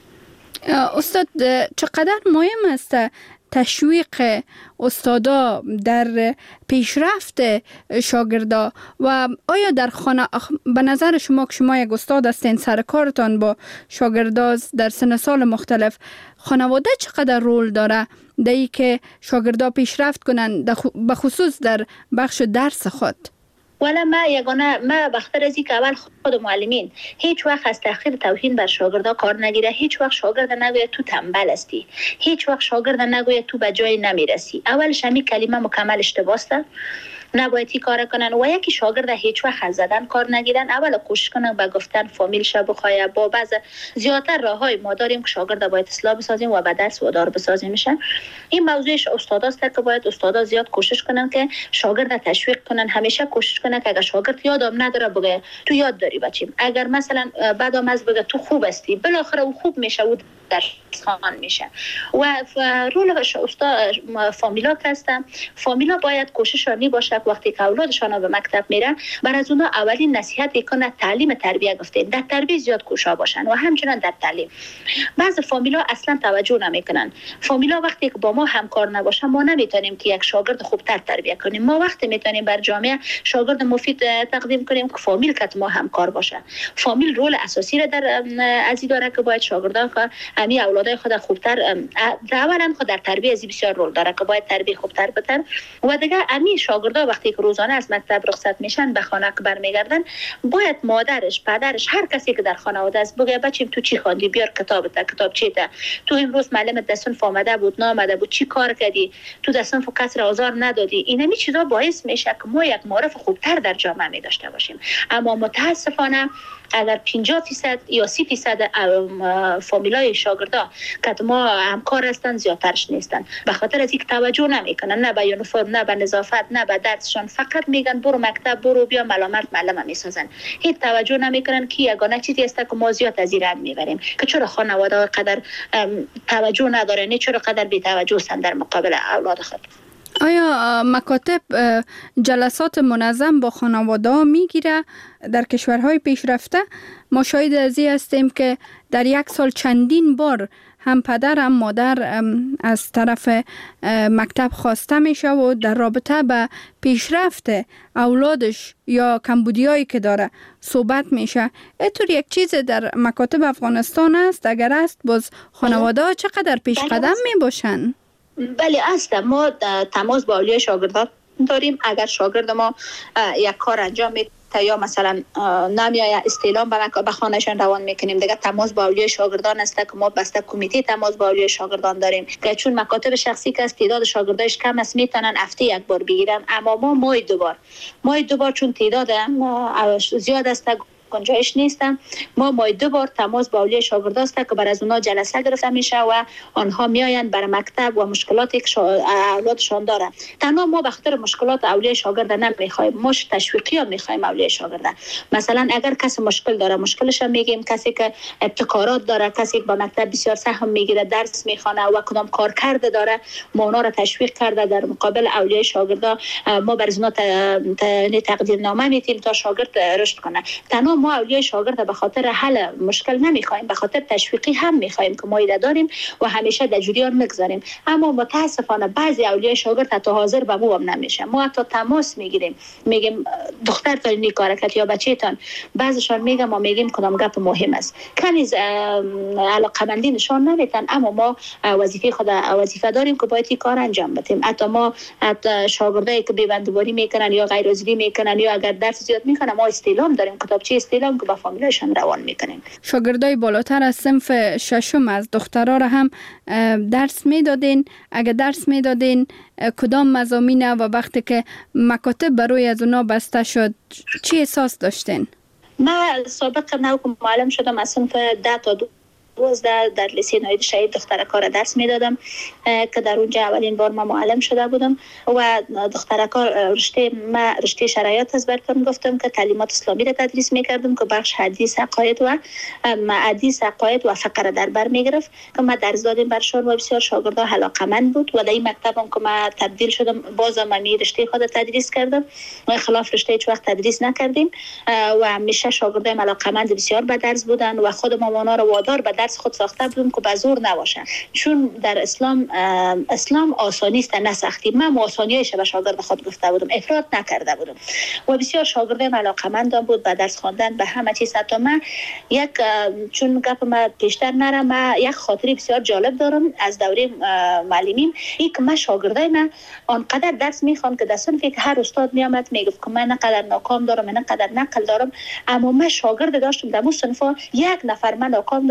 استاد چقدر مهم است تشویق استادا در پیشرفت شاگردا و آیا در خانه به نظر شما که شما یک استاد هستین، سر کارتان با شاگردا در سن سال مختلف، خانواده چقدر رول داره در ای که شاگردا پیشرفت کنن به خصوص در بخش درس خود؟ ولی ما یگانه ما بخاطر از اینکه اول خود معلمین هیچ وقت از تحقیر توهین بر شاگردا کار نگیره، هیچ وقت شاگرد نگوید تو تنبل هستی، هیچ وقت شاگرد نگوید تو به جای نمیرسی. اولش همین کلمه مکمل اشتباه است. نباید این کار کنن. و یکی شاگرد هیچ وقت از زدن کار نگیرن، اول کوشش کنن به گفتن فامیل شب بخواه. با بعض زیادتر راههای ما داریم که شاگرد باید اصلاح بسازیم و به درس وادار بسازیم میشن. این موضوعش استاد است که باید استادا زیاد کوشش کنن که شاگرد تشویق کنن. همیشه کوشش کنن که اگر شاگرد یادم نداره بگه تو یاد داری بچیم. اگر مثلا بعدم از بگه تو خوب هستی، بالاخره او خوب میشه و درس خوان میشه. و رول استاد فامیلا هستن. فامیلا باید کوشش رانی باشه که وقتی که اولادشان به مکتب میرن بر از اونها اولین نصیحت کنه تعلیم تربیت گفته در تربیت زیاد کوشا باشن و همچنین در تعلیم. بعض فامیلا اصلا توجه نمیکنن. فامیلا وقتی که با ما همکار نباشه ما نمیتونیم که یک شاگرد خوبتر تربیت کنیم. ما وقتی میتونیم بر جامعه شاگرد مفید تقدیم کنیم که فامیل که ما همکار باشه. فامیل رول اساسی را در ازی داره که باید شاگردان که امی اولادای خود خوبتر اولا خود در تربیت ازی بسیار رول داره که باید تربیت خوبتر بتر. و دیگه امی شاگردا وقتی که روزانه از مکتب رخصت میشن به خانه که برمیگردن باید مادرش، پدرش، هر کسی که در خانواده است بگه بچیم تو چی خواندی، بیار کتابت، کتاب چیته، تو امروز معلمت در صنف آمده بود نه آمده بود، چی کار کردی، تو در صنف کس را آزار ندادی. این همی چیزا باعث میشه که ما یک معرف خوبتر در جامعه می داشته باشیم. اما متاسفانه اگر پنجاه درصد یا سی درصد فامیلای شاگردا که ما همکار هستند زیادترش نیستن، به خاطر از اینکه توجه نمیکنن نه به یونیفرم، نه به نظافت، نه به درسشان، فقط میگن برو مکتب، برو بیا، ملامت معلم میسازن. هیچ توجه نمیکنن که یگانه چیزی است که ما زیاد از این رنگ میبریم که چرا خانواده قدر توجه ندارن، چرا قدر بی توجه هستند در مقابل اولاد خود. آیا مکاتب جلسات منظم با خانواده ها میگیره؟ در کشورهای پیشرفته ما شاهد از این هستیم که در یک سال چندین بار هم پدر هم مادر از طرف مکتب خواسته میشه و در رابطه به پیشرفت اولادش یا کمبودیایی که داره صحبت میشه. اینطور یک چیز در مکاتب افغانستان است؟ اگر است باز خانواده ها چقدر پیش قدم میباشن؟ بله است. ما تماس با اولیای شاگردان داریم. اگر شاگرد ما یک کار انجام میده یا مثلا نمیای استعلام به خانهشان روان میکنیم، دیگه تماس با اولیای شاگردان است که ما بسته کمیته تماس با اولیای شاگردان داریم که چون مکاتب شخصی که از تعداد شاگرداش کم است میتونن هفته یک بار بگیرن، اما ما ماه دو بار ماه دو بار چون تعداد زیاد است گنجایش نیستن، ما ماه دو بار تماس با اولیای شاگرد است که بر از اونها جلسه گرفته میشه و آنها میآیند بر مکتب و مشکلاتی که اولادشان داره. تنها ما به خاطر مشکلات اولیای شاگرد نمیخوایم، ما تشویقی ها میخوایم اولیای شاگرد. مثلا اگر کسی مشکل داره مشکلش هم میگیم، کسی که ابتکارات داره، کسی که با مکتب بسیار سهم میگیره، درس میخوانه و کدام کار کرده داره، ما اونا را تشویق کرده در مقابل اولیای شاگرد ما بر از اونها تقدیر نامه میتیم تا شاگرد رشد کنه. تنها ما اولیای شاگرد به خاطر حل مشکل نمیخوایم، به خاطر تشویقی هم میخوایم که ما ایده داریم و همیشه در جریان میگذاریم. اما متاسفانه بعضی اولیای شاگرد حتی حاضر به ما هم نمیشه. ما حتی تماس میگیریم، میگیم دختر تا این کار کرد یا بچه‌تان، بعضیشان میگم ما میگیم کدام گپ مهم است، کنیز علاقه‌مندی نشان نمیدن، اما ما وظیفه خود وظیفه داریم که باید این کار انجام بدیم. حتی ما حتی شاگردایی که بی‌بندوباری میکنن یا غیر حاضری میکنن یا اگر درس زیاد میکنن ما استعلام داریم، کتابچه استعلام که با فامیلشان روان میکنیم. شاگردای بالاتر از صنف ششم از دخترها را هم درس میدادین؟ اگر درس میدادین کدام مضامین و وقتی که مکاتب برای از اونا بسته شد چی احساس داشتین؟ من سابق نو که معلم شدم از صنف ده تا دو دوازده در لیسه ناید شهید دخترکار درس میدادم که در اونجا اولین بار ما معلم شده بودم و دخترکار رشته ما رشته شرایط از برکم گفتم که تعلیمات اسلامی را تدریس میکردم که بخش حدیث عقاید و حدیث عقاید و فقه را در بر میگرفت که ما درس دادیم برشان و بسیار شاگردا علاقه‌مند بود و در این مکتبم که ما تبدیل شدم بازم من رشته خود تدریس کردم و خلاف رشته هیچ وقت تدریس نکردیم و همیشه شاگردای علاقه‌مند بسیار به درس بودن و خود ما اونا را وادار به درس خود ساخته بودم که به زور نباشه، چون در اسلام اسلام آسانی است نه سختی. من آسانیش به شاگرد خود گفته بودم، افراط نکرده بودم و بسیار شاگردم علاقه‌مند بود به درس خواندن به همه چیز. حتی من یک چون گپ ما پیشتر نره، من یک خاطری بسیار جالب دارم از دوره معلمیم. این که من شاگردای من آنقدر درس میخوان که در صنفی که هر استاد میامد میگفت که من نقدر ناکام دارم، من نقدر نقل دارم، اما من شاگرد داشتم در اون صنفا یک نفر من ناکام داشتم، یک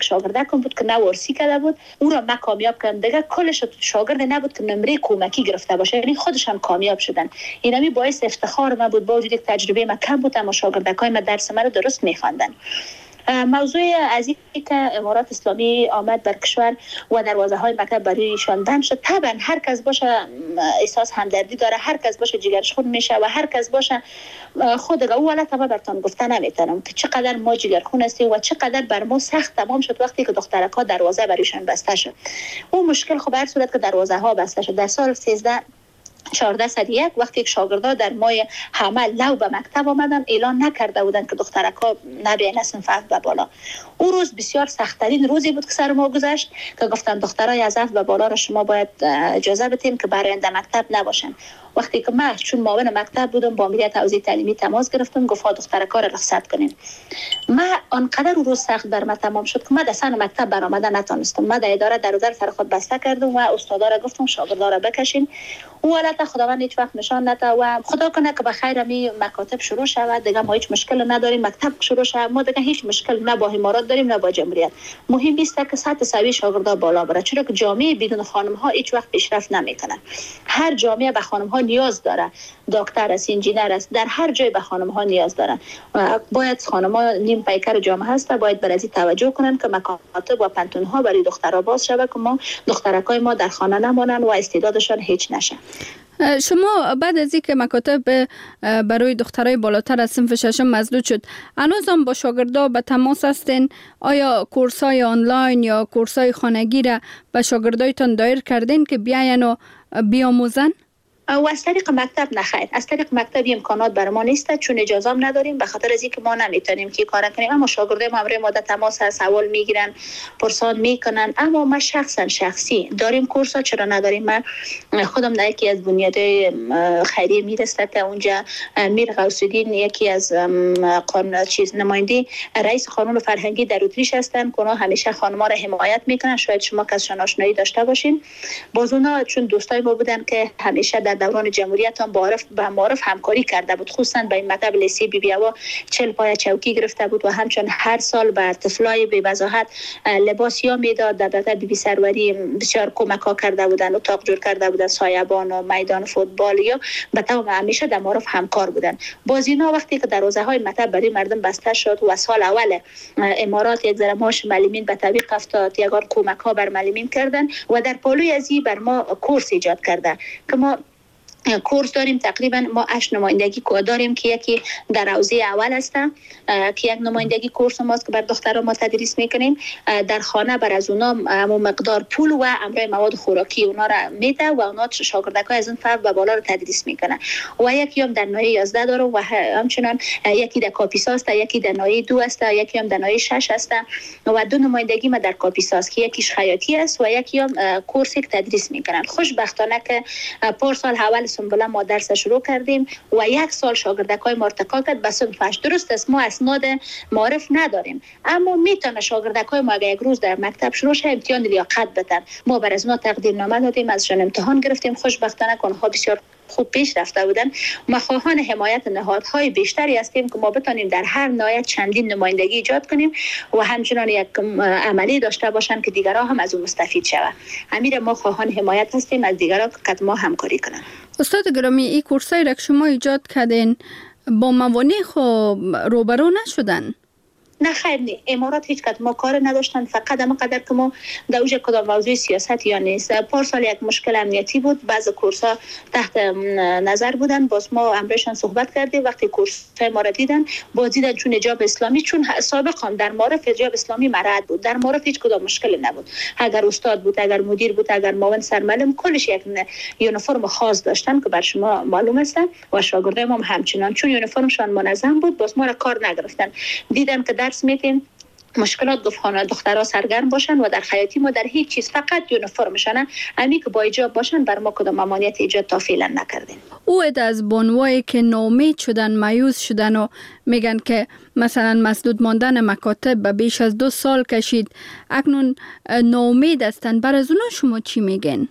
شاگردکم بود که نوارسی کرده بود، او را من کامیاب کردم. دیگه کلش شاگرد نبود که نمره کمکی گرفته باشه، یعنی خودشان کامیاب شدن. اینمی باعث افتخار من بود، با وجودی که تجربه من کم بود اما شاگردکای من درس من رو درست می‌خواندن. موضوع از این که امارات اسلامی آمد بر کشور و دروازه های مکتب برای ایشان بند شد، طبعا هر کس باشه احساس همدردی داره، هر کس باشه جگرش خون میشه و هر کس باشه خود او حالا تمام براتون گفتن نمیتونم که چقدر ما جگرخون هستیم و چقدر بر ما سخت تمام شد وقتی که دخترکا دروازه برایشان بسته شد. اون مشکل خب هر صورت که دروازه ها بسته شد در سال سیزده چهارده صد یک وقتی که شاگردا در ماه حمل لو به مکتب آمدن اعلان نکرده بودن که دخترکا نبیاین صنف هفت به بالا. اون روز بسیار سخت‌ترین روزی بود که سر ما گذشت که گفتن دخترای از هفت به بالا را شما باید اجازه بدین که برای آینده مکتب نباشن. وقتی که من چون معاون مکتب بودم با مدیر توزیع تعلیمی تماس گرفتم، گفت دخترکا را رخصت کنین. من آنقدر روز سخت بر من تمام شد که من در سن مکتب برآمدن نتونستم. من در اداره در در سر خود بسته کردم و استادا را گفتم شاگردا را بکشین. او حالت خداوند هیچ وقت نشان نده و خدا کنه که بخیر می مکاتب شروع شود، دیگه ما هیچ مشکل نداریم، مکتب شروع شود، ما دیگه هیچ مشکل نه با امارات داریم نه با جمهوریت. مهم است که سطح سوی شاگردا بالا بره، چون که جامعه بدون خانم ها هیچ وقت پیشرفت نمیکنه. هر جامعه به خانم ها نیاز داره، دکتر است، انجینر است، در هر جای به خانم ها نیاز دارن. باید خانم ها نیم پیکر جامعه هست، باید بر ازی توجه کنن که مکاتب و پنتون ها برای دخترها باز شود که ما دخترکای ما در خانه نمانن و استعدادشان هیچ نشه. شما بعد از اینکه مکاتب برای دخترای بالاتر از صنف ششم مسدود شد، هنوز هم با شاگردا به تماس هستین؟ آیا کورسای آنلاین یا کورسای خانگی را به شاگردایتان دایر کردین که بیاین و بیاموزن؟ و از طریق مکتب نخیر، از طریق مکتب امکانات بر ما نیست، چون اجازه هم نداریم به خاطر از اینکه ما نمیتونیم که کار کنیم. اما شاگردای ما امروز ما در تماس هست، سوال میگیرن، پرسان میکنن. اما ما شخصا شخصی داریم کورسا، چرا نداریم؟ من خودم در یکی از بنیادهای خیریه میرسته که اونجا میر غوث‌الدین یکی از قانون چیز نماینده رئیس قانون فرهنگی در اتریش هستن که همیشه خانم‌ها را حمایت میکنن. شاید شما کسشون آشنایی داشته باشین. باز اونا چون دوستای ما بودن که همیشه در دوران جمهوریت هم با عرف به معرف همکاری کرده بود، خصوصا به این مکتب لیسه بی بی هوا چهل پای چوکی گرفته بود و همچنین هر سال بر طفلای بی وضاحت لباس یا میداد. در مکتب بی بی سروری بسیار کمک ها کرده بودن، اتاق جور کرده بودن، سایبان و میدان فوتبال یا به تمام همیشه در معرف همکار بودن. باز اینا وقتی که دروازه های مکتب برای مردم بسته شد و سال اول امارات یک ذره ماش معلمین به تعویق افتاد، یگار کمک ها بر معلمین کردن و در پالوی ازی بر ما کورس ایجاد کرده که ما کورس داریم. تقریبا ما هشت نمایندگی داریم که یکی در حوزه اول هستن که یک نمایندگی کورس ماست که بر دختران ما تدریس میکنیم. در خانه بر از اونا مقدار پول و امرای مواد خوراکی اونا را میده و اونا شاگردکای از اون فرد به بالا رو تدریس میکنه. و یکی هم در نایه یازده داره و همچنان یکی در کاپیسا است، یکی در نایه دو است، یکی هم در نایه شش است و دو نمایندگی ما در کاپیسا است که یکیش خیاطی است و یکی هم کورسی که تدریس میکنن. خوشبختانه که پارسال اول سنبله ما درس شروع کردیم و یک سال شاگردکای ما ارتقا کرد به صنفش. درست است ما اسناد معرف نداریم، اما میتونه شاگردکای ما اگر یک روز در مکتب شروع شه امتحان لیاقت بدن. ما بر از اونا تقدیم نامه دادیم، ازشان امتحان گرفتیم. خوشبختانه که آنها بسیار خوب پیش رفته بودن. ما خواهان حمایت نهادهای بیشتری هستیم که ما بتونیم در هر نهاد چندین نمایندگی ایجاد کنیم و همچنان یک عملی داشته باشن که دیگران هم از اون مستفید شوند. امیر ما خواهان حمایت هستیم از دیگران که ما همکاری کنن. استاد گرامی، این کورسایی را که شما ایجاد کردین با موانع خو روبرو نشدن؟ نه خیر نی، امارات هیچ کدام ما کار نداشتن، فقط اما قدر که ما در اوج کدام موضوع سیاست یا نیست. پارسال یک مشکل امنیتی بود، بعض کورس‌ها تحت نظر بودن. باز ما امرشان صحبت کردیم، وقتی کورس‌های ما را دیدن باز دیدن چون حجاب اسلامی، چون سابقا هم در معرف حجاب اسلامی مراد بود، در معرف هیچ کدام مشکلی نبود. اگر استاد بود، اگر مدیر بود، اگر معاون سرمعلم، کلش یک یونیفرم خاص داشتن که بر شما معلوم است و شاگردای ما همچنان چون یونیفرمشان منظم بود باز ما را کار نگرفتن. دیدن که درس میدیم مشکلات گفت خانه دخترها سرگرم باشن و در خیاطی ما در هیچ چیز فقط یونیفرمشان امی که با حجاب باشن بر ما کدام ممانعت ایجاد تا فعلا نکردیم. او از بانوایی که ناامید شدن، مایوس شدن و میگن که مثلا مسدود ماندن مکاتب به بیش از دو سال کشید، اکنون ناامید هستن، بر از اونا شما چی میگن؟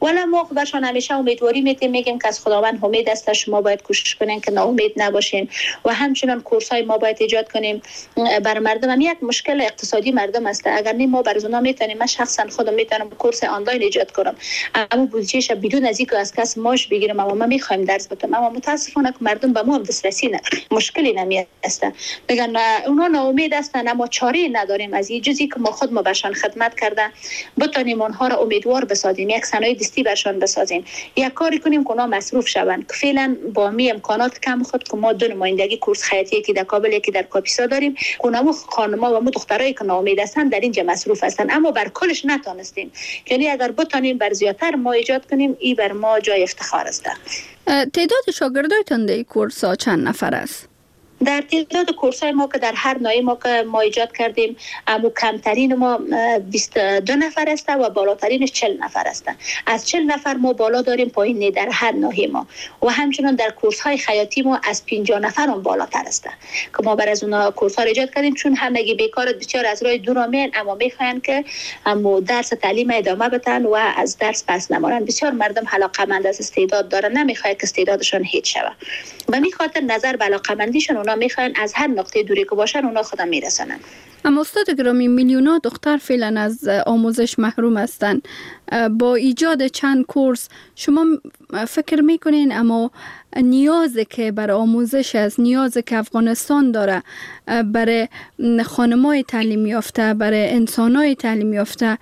ولی ما برشان همیشه امیدواری میتیم، میگیم که از خداوند امید است، شما باید کوشش کنین که ناامید نباشین و همچنین کورس های ما باید ایجاد کنیم بر مردم. هم یک مشکل اقتصادی مردم است، اگر نه ما بر اونا میتونیم، من شخصا خودم میتونم کورس آنلاین ایجاد کنم، اما بودجهش بدون از اینکه از کس ماش بگیرم، اما ما میخوایم درس بدم، اما متاسفانه که مردم به ما هم دسترسی نه، مشکلی نمی است. میگن اونا ناامید هستن، اما چاره نداریم از این جزی که ما خود ما برشان خدمت کرده بتونیم اونها را امیدوار بسازیم، یک صنایع دستی برشان بسازیم، یک کاری کنیم که اونا مصروف شوند. که فعلا با می امکانات کم خود که ما دو نمایندگی کورس خیاطی که در کابل یکی در کاپیسا داریم، اونها خانم‌ها و مو دخترایی که ناامید هستند در اینجا مصروف هستند، اما بر کلش نتونستیم. یعنی اگر بتونیم بر زیاتر ما ایجاد کنیم، این بر ما جای افتخار است. تعداد شاگردایتان در کورس ها چند نفر است؟ در تعداد کورس های ما که در هر ناحیه ما که ما ایجاد کردیم، اما کمترین ما بیست و دو نفر است و بالاترینش چهل نفر است. از چهل نفر ما بالا داریم پایین در هر ناحیه ما، و همچنین در کورس های خیاطی ما از پنجاه نفر هم بالاتر است که ما بر از اونها کورس ها ایجاد کردیم، چون همگی بیکار بسیار از راه دور میان، اما میخواین که اما درس تعلیم ادامه بدن و از درس پس نمانن. بسیار مردم علاقه‌مند از استعداد دارن، نمیخواد که استعدادشون هیچ شود. به می خاطر نظر به علاقه‌مندیشون اونا میخوان از هر نقطه دوری که باشن اونا خودم میرسونن. اما استاد گرامی، میلیونا دختر فعلا از آموزش محروم هستند. با ایجاد چند کورس شما فکر میکنین اما نیازی که برای آموزش است، نیازی که افغانستان داره برای خانمای تعلیم یافته، برای انسانای تعلیم یافته،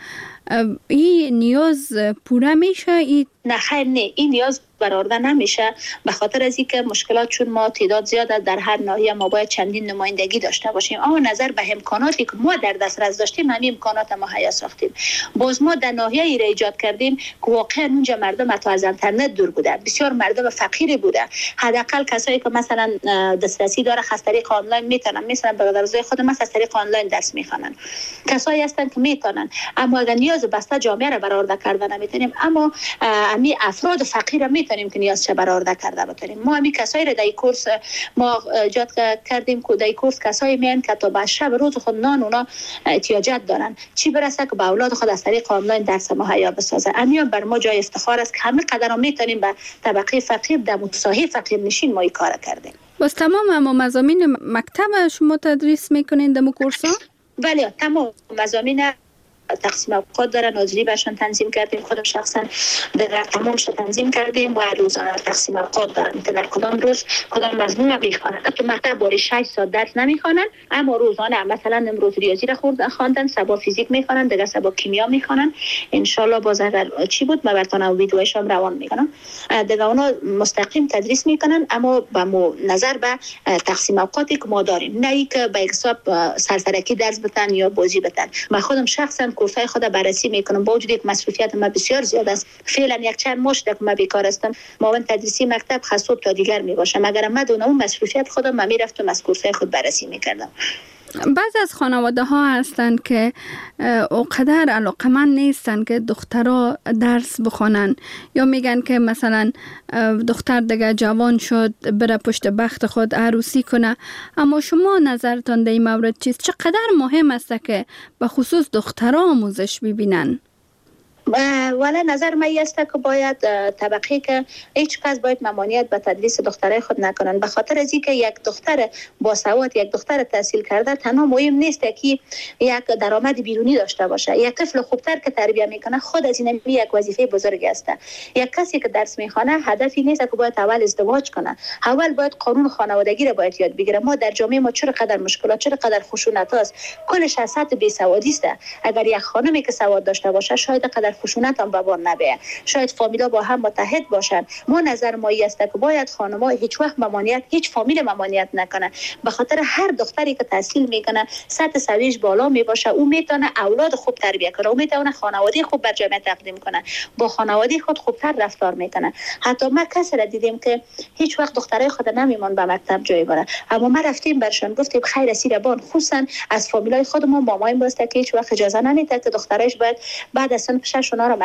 این نیاز پوره میشه؟ این نه خیر نه، این نیاز برآورده نمیشه، به خاطر از اینکه مشکلات، چون ما تعداد زیاده در هر ناحیه ما باید چندین نمایندگی داشته باشیم، اما نظر به امکاناتی که ما در دسترس داشتیم همین امکانات ما حیا ساختیم. باز ما در ناحیه ای را ایجاد کردیم که واقعا اونجا مردم حتی از اینترنت دور بوده، بسیار مردم فقیری بوده، حداقل کسایی که مثلا دسترسی داره از طریق آنلاین میتونن، مثلا به درجه خود ما از طریق آنلاین درس میخوانن، کسایی هستن که میتونن، اما اگر نیاز بسته جامعه را برآورده کردن نمیتونیم، اما امی افراد فقیر میتونیم که نیاز چه برآورده کرده بتونیم. ما همین کسایی را در کورس ما ایجاد کردیم که در کورس کسایی میان که تا به شب روز خود نان اونا احتیاجات دارن، چی برسه که به اولاد خود از طریق آنلاین درس مهیا بسازه. امیان بر ما جای افتخار است که همه قدر میتونیم به طبقه فقیر در ساحه فقیر نشین ما این کار کردیم. بس تمام اما مضامین مکتب شما تدریس میکنین در کورس ها؟ بله، تمام مضامین تقسیم اوقات داره، ناظری برشان تنظیم کردیم، خودم شخصا در تمامش تنظیم کردیم و روزانه تقسیم اوقات دارن که در کدام روز کدام مضمون میخوانن. تو مکتب باری شش ساعت درس نمیخوانن، اما روزانه مثلا امروز ریاضی را خواندن، صبح فیزیک میخوانن، دیگه صبح کیمیا میخوانن. ان شاء الله باز اگر چی بود من براتون ویدیوهاش هم روان میکنم، دیگه اونا مستقیم تدریس میکنن، اما با مو نظر به تقسیم اوقاتی که ما داریم، نه اینکه به حساب سرسرکی درس بدن یا بازی بدن. من خودم شخصا کورسای خود بررسی میکنم، با وجود یک مسئولیت ما بسیار زیاد است. فعلا یک چند ماه که ما بیکار هستم، معاون تدریسی مکتب خاصوب تا دیگر میباشم، اگر من دون اون مسئولیت خودم من میرفتم از کورسای خود بررسی میکردم. بعض از خانواده ها هستند که اونقدر علاقمند نیستن که دخترها درس بخونن، یا میگن که مثلا دختر دیگه جوان شد بره پشت بخت خود عروسی کنه. اما شما نظرتان در این مورد چیست؟ چقدر مهم است که به خصوص دخترها آموزش ببینن؟ ولی نظر من است که باید طبقه که هیچ کس باید ممانعت به تدریس دخترای خود نکنن، به خاطر از اینکه یک دختر باسواد، یک دختر تحصیل کرده تنها مهم نیست که یک درآمد بیرونی داشته باشه. یک طفل خوبتر که تربیت میکنه خود از این یک وظیفه بزرگ است. یک کسی که درس میخوانه هدفی نیست که باید اول ازدواج کنه، اول باید قانون خانوادگی را باید یاد بگیره. ما در جامعه ما چقدر مشکلات، چقدر خشونت است، کلش از سطح بیسوادی است. اگر یک خانمی که سواد داشته باشه شاید قدر خشونت هم به بار نبیه، شاید فامیلا با هم متحد باشن. ما نظر ما است که باید خانم‌ها هیچ وقت ممانعت، هیچ فامیل ممانعت نکنه، به خاطر هر دختری که تحصیل میکنه سطح سویش بالا می باشه، او میتونه اولاد خوب تربیت کنه، او میتونه خانواده خوب بر جامعه تقدیم کنه، با خانواده خود خوبتر رفتار میکنه. حتی ما کسی را دیدیم که هیچ وقت دخترای خود نمیمون به مکتب جای بره، اما ما رفتیم برشون گفتیم خیر اسیر بان، خصوصا از فامیلای خودمون مامای واسطه که هیچ وقت اجازه نمیده که دخترایش باید بعد از سن شش اونا را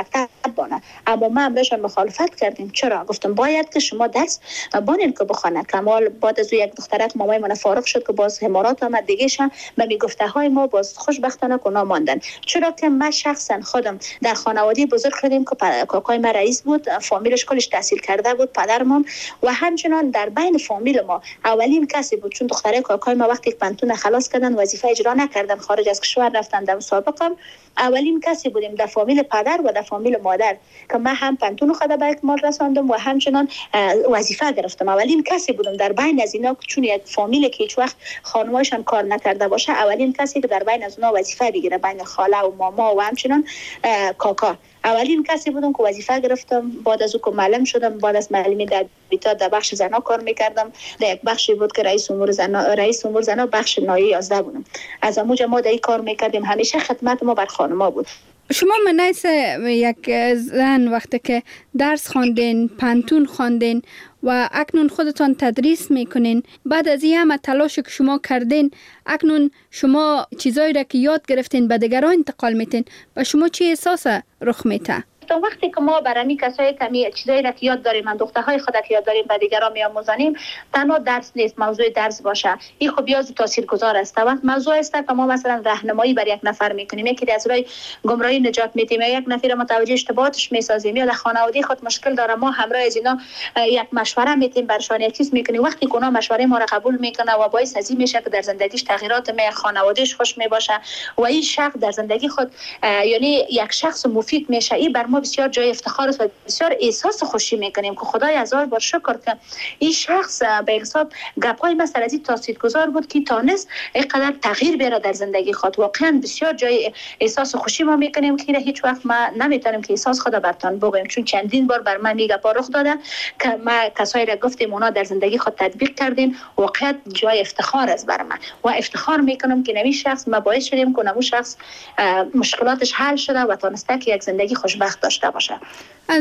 مکتب بانه. اما ما امروزشان مخالفت کردیم. چرا؟ گفتم باید که شما درس بانین که بخونه. کمال بعد از یک دخترک مامای من فارغ شد که باز امارات آمد دیگه شم به میگفته های ما باز خوشبختانه که ماندن. چرا که من شخصا خودم در خانواده بزرگ شدیم که کاکای ما رئیس بود، فامیلش کلش تحصیل کرده بود، پدرم و همچنان در بین فامیل ما اولین کسی بود، چون دختره کاکای ما وقتی پنتون خلاص کردن وظیفه اجرا نکردن، خارج از کشور رفتن، در مسابقه اولین کسی بودیم در فامیل پدر و در فامیل مادر که من هم پنتون خود به اکمال رساندم و همچنان وظیفه گرفتم. اولین کسی بودم در بین از اینا، چون یک فامیل که هیچ وقت خانوایشان کار نکرده باشه، اولین کسی که در بین از اونا وظیفه بگیره، بین خاله و ماما و همچنان کاکا اولین کسی بودم که وظیفه گرفتم. بعد از او که معلم شدم، بعد از معلمی در بیتا در بخش زنا کار میکردم، در یک بخشی بود که رئیس امور زنا رئیس امور زنا بخش نایه یازده بودم. از اموجه ما در این کار میکردیم، همیشه خدمت ما بر خانما بود. شما منیس یک زن وقتی که درس خواندین، پنتون خواندین و اکنون خودتان تدریس میکنین، بعد از این همه تلاش که شما کردین، اکنون شما چیزایی را که یاد گرفتین به دیگران انتقال میتین، و شما چی احساس رخ میته؟ تا وقتی که ما برای کسایی که چیزایی را که یاد داریم، من دخترهای خود که یاد داریم به دیگران میآموزانیم، تنها درس نیست، موضوع درس باشه، این خب بیاز تاثیرگذار است. و موضوع است که ما مثلا راهنمایی بر یک نفر میکنیم، یکی از راه گمراهی نجات میدیم، یا یک نفر متوجه اشتباهاتش میسازیم، یا در خانواده خود مشکل داره، ما همراه از اینا یک مشوره میدیم، برشان یک چیز میکنیم. وقتی که اونا مشوره ما را قبول میکنه و باعث ازی میشه که در زندگیش تغییرات می خانوادهش خوش میباشه و این شخص در زندگی خود یعنی یک شخص مفید میشه، این بر ما بسیار جای افتخار است و بسیار احساس خوشی میکنیم که خدای هزار بار شکر که این شخص به حساب گپای مثلا از این تاثیرگذار بود که تانست اینقدر تغییر بیاره در زندگی خود. واقعا بسیار جای احساس خوشی ما میکنیم که هیچ وقت ما نمیتونیم که احساس خود برتان بگویم، چون چندین بار بر من میگپا رخ داده که ما کسایی را گفتیم اونا در زندگی خود تطبیق کردین. واقعا جای افتخار است بر من و افتخار میکنم که نمی شخص ما باعث شدیم که نمو شخص مشکلاتش حل شده و تانسته که یک زندگی خوشبخت داشته باشه. از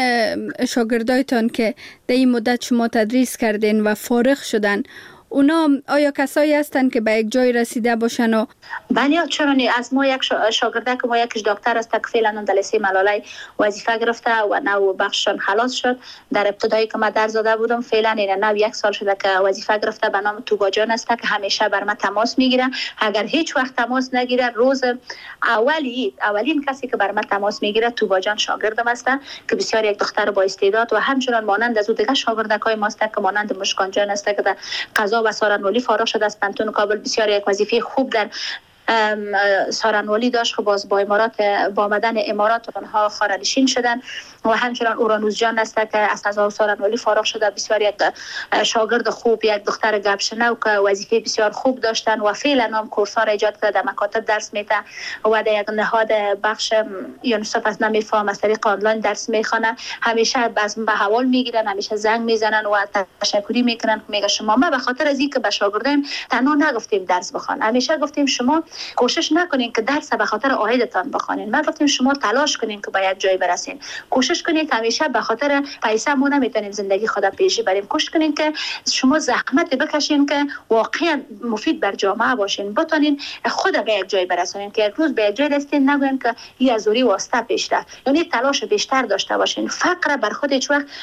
جمع شاگردایتان که در این مدت شما تدریس کردین و فارغ شدن، اونا آیا کسایی هستن که به یک جای رسیده باشن؟ و بله، چرا نه؟ از ما یک شاگرده که ما یکیش دکتر است که فعلا در لیسه ملاله وظیفه گرفته و نو بخششان خلاص شد. در ابتدایی که ما درس داده بودم فعلا این نو یک سال شده که وظیفه گرفته، به نام توبا جان است که همیشه بر ما تماس میگیره. اگر هیچ وقت تماس نگیره، روز اولی اولین کسی که بر ما تماس میگیره توبا جان شاگردم است که بسیار یک دختر با استعداد و همچنان مانند از او دیگه شاگردکای ماست که مانند مشکان جان است که در قضا و سارنولی فارغ شده از پنتون کابل، بسیار یک وظیفه خوب در سارنولی داشت که باز با امارات با آمدن امارات آنها خارنشین شدن. و همچنان اورانوس جان است که از قضا و سارنولی فارغ شده، بسیار یک شاگرد خوب، یک دختر گپشنو که وظیفه بسیار خوب داشتن و فعلا هم کورس‌ها را ایجاد کرده، در مکاتب درس میده و در یک نهاد بخش یونیسف از نمیفهم از طریق آنلاین درس میخوانه. همیشه از به حوال میگیرن، همیشه زنگ میزنن و تشکری میکنن، میگه شما ما به خاطر از اینکه به شاگردان تنها نگفتیم درس بخوان، همیشه گفتیم شما کوشش نکنین که درس به خاطر عایدتان بخوانین، ما گفتیم شما تلاش کنین که به یک جای برسین، کوشش کنین که همیشه به خاطر پیسه ما نمیتونیم زندگی خود پیش بریم، کوشش کنین که شما زحمت بکشین که واقعا مفید بر جامعه باشین، بتونین خود به یک جای برسونین که یک روز به یک جای رسیدین نگوین که این ازوری واسطه پیش رفت. یعنی تلاش بیشتر داشته باشین. فقر بر خود هیچ وقت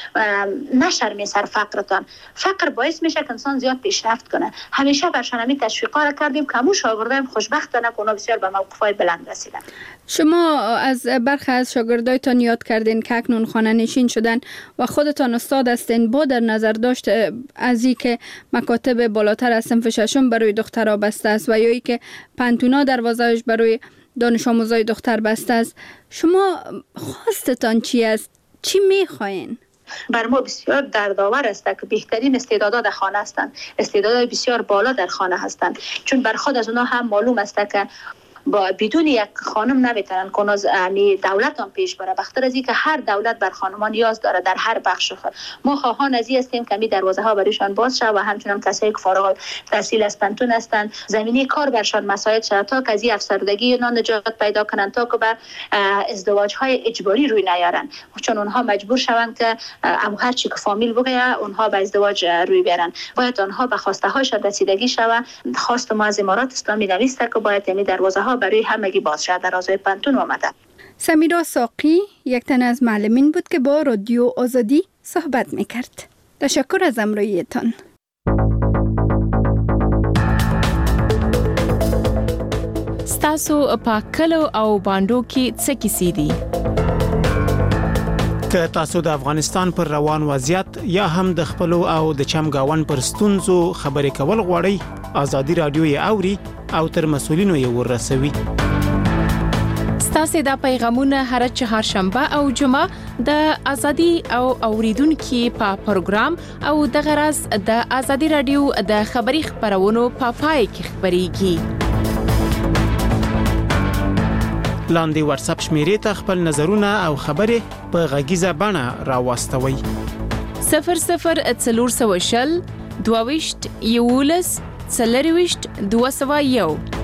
نشرمین سر فقرتان. فقر باعث میشه که انسان زیاد پیشرفت کنه. همیشه برشان همین تشویقا را کردیم که همون شاگردان خوشبخت کنه که اونا بسیار به موقف‌های بلند رسیدن. شما از برخی از شاگردایتان یاد کردین که اکنون خانه نشین شدن و خودتان استاد هستین، با در نظر داشت از این که مکاتب بالاتر از صنف ششم برای دخترها بسته است و یا ای که پنتونا دروازه‌اش برای دانش آموزای دختر بسته است، شما خواستتان چی است؟ چی میخواین؟ بر ما بسیار دردآور است که بهترین استعدادات در خانه هستند، استعدادات بسیار بالا در خانه هستند، چون بر خود از اونها هم معلوم است که با بدون یک خانم نمیتونن که از یعنی دولت هم پیش بره، بخاطر از اینکه هر دولت بر خانمان نیاز داره در هر بخش خود. ما خواهان از این هستیم که می دروازه ها برایشان باز شود و همچنان کسایی که فارغ التحصیل از پنتون هستند زمینه کار برشان مساعد شود تا که از این افسردگی اینا نجات پیدا کنند، تا که به ازدواج های اجباری روی نیارن، چون اونها مجبور شوند که هر چی که فامیل بگه اونها به ازدواج روی بیارن. باید آنها به خواسته هاشون رسیدگی شود. خواست ما از امارات اسلامی نویسته که باید یعنی دروازه ها برای همگی باز شد. در روزهای پنتون آمده. سمیرا ساقی یک تن از معلمین بود که با رادیو آزادی صحبت میکرد. تشکر از همراهیتان. ستاسو په کلو او باندو کې څه کیسې دي؟ که تاسو د افغانستان پر روان وضعیت یا هم د خپلو او د چمګاون پر ستونزو خبرې کول غواړئ، آزادي رادیو یې اوري او تر مسولینو یې ورسوي. ستاسو دا پیغامونه هر چهارشنبه او جمعه د ازادي او اوریدونکو په پروګرام او د غرض د ازادي رادیو د خبري خبرونو په پای کې خبريږي. لاندې واتس اپ شمیرې ته خپل نظرونه او خبرې په غږیزه بڼه راوستوئ. صفر صفر څلور سوه شل دوه ویشت یولس څلرویشت دوه سوه یو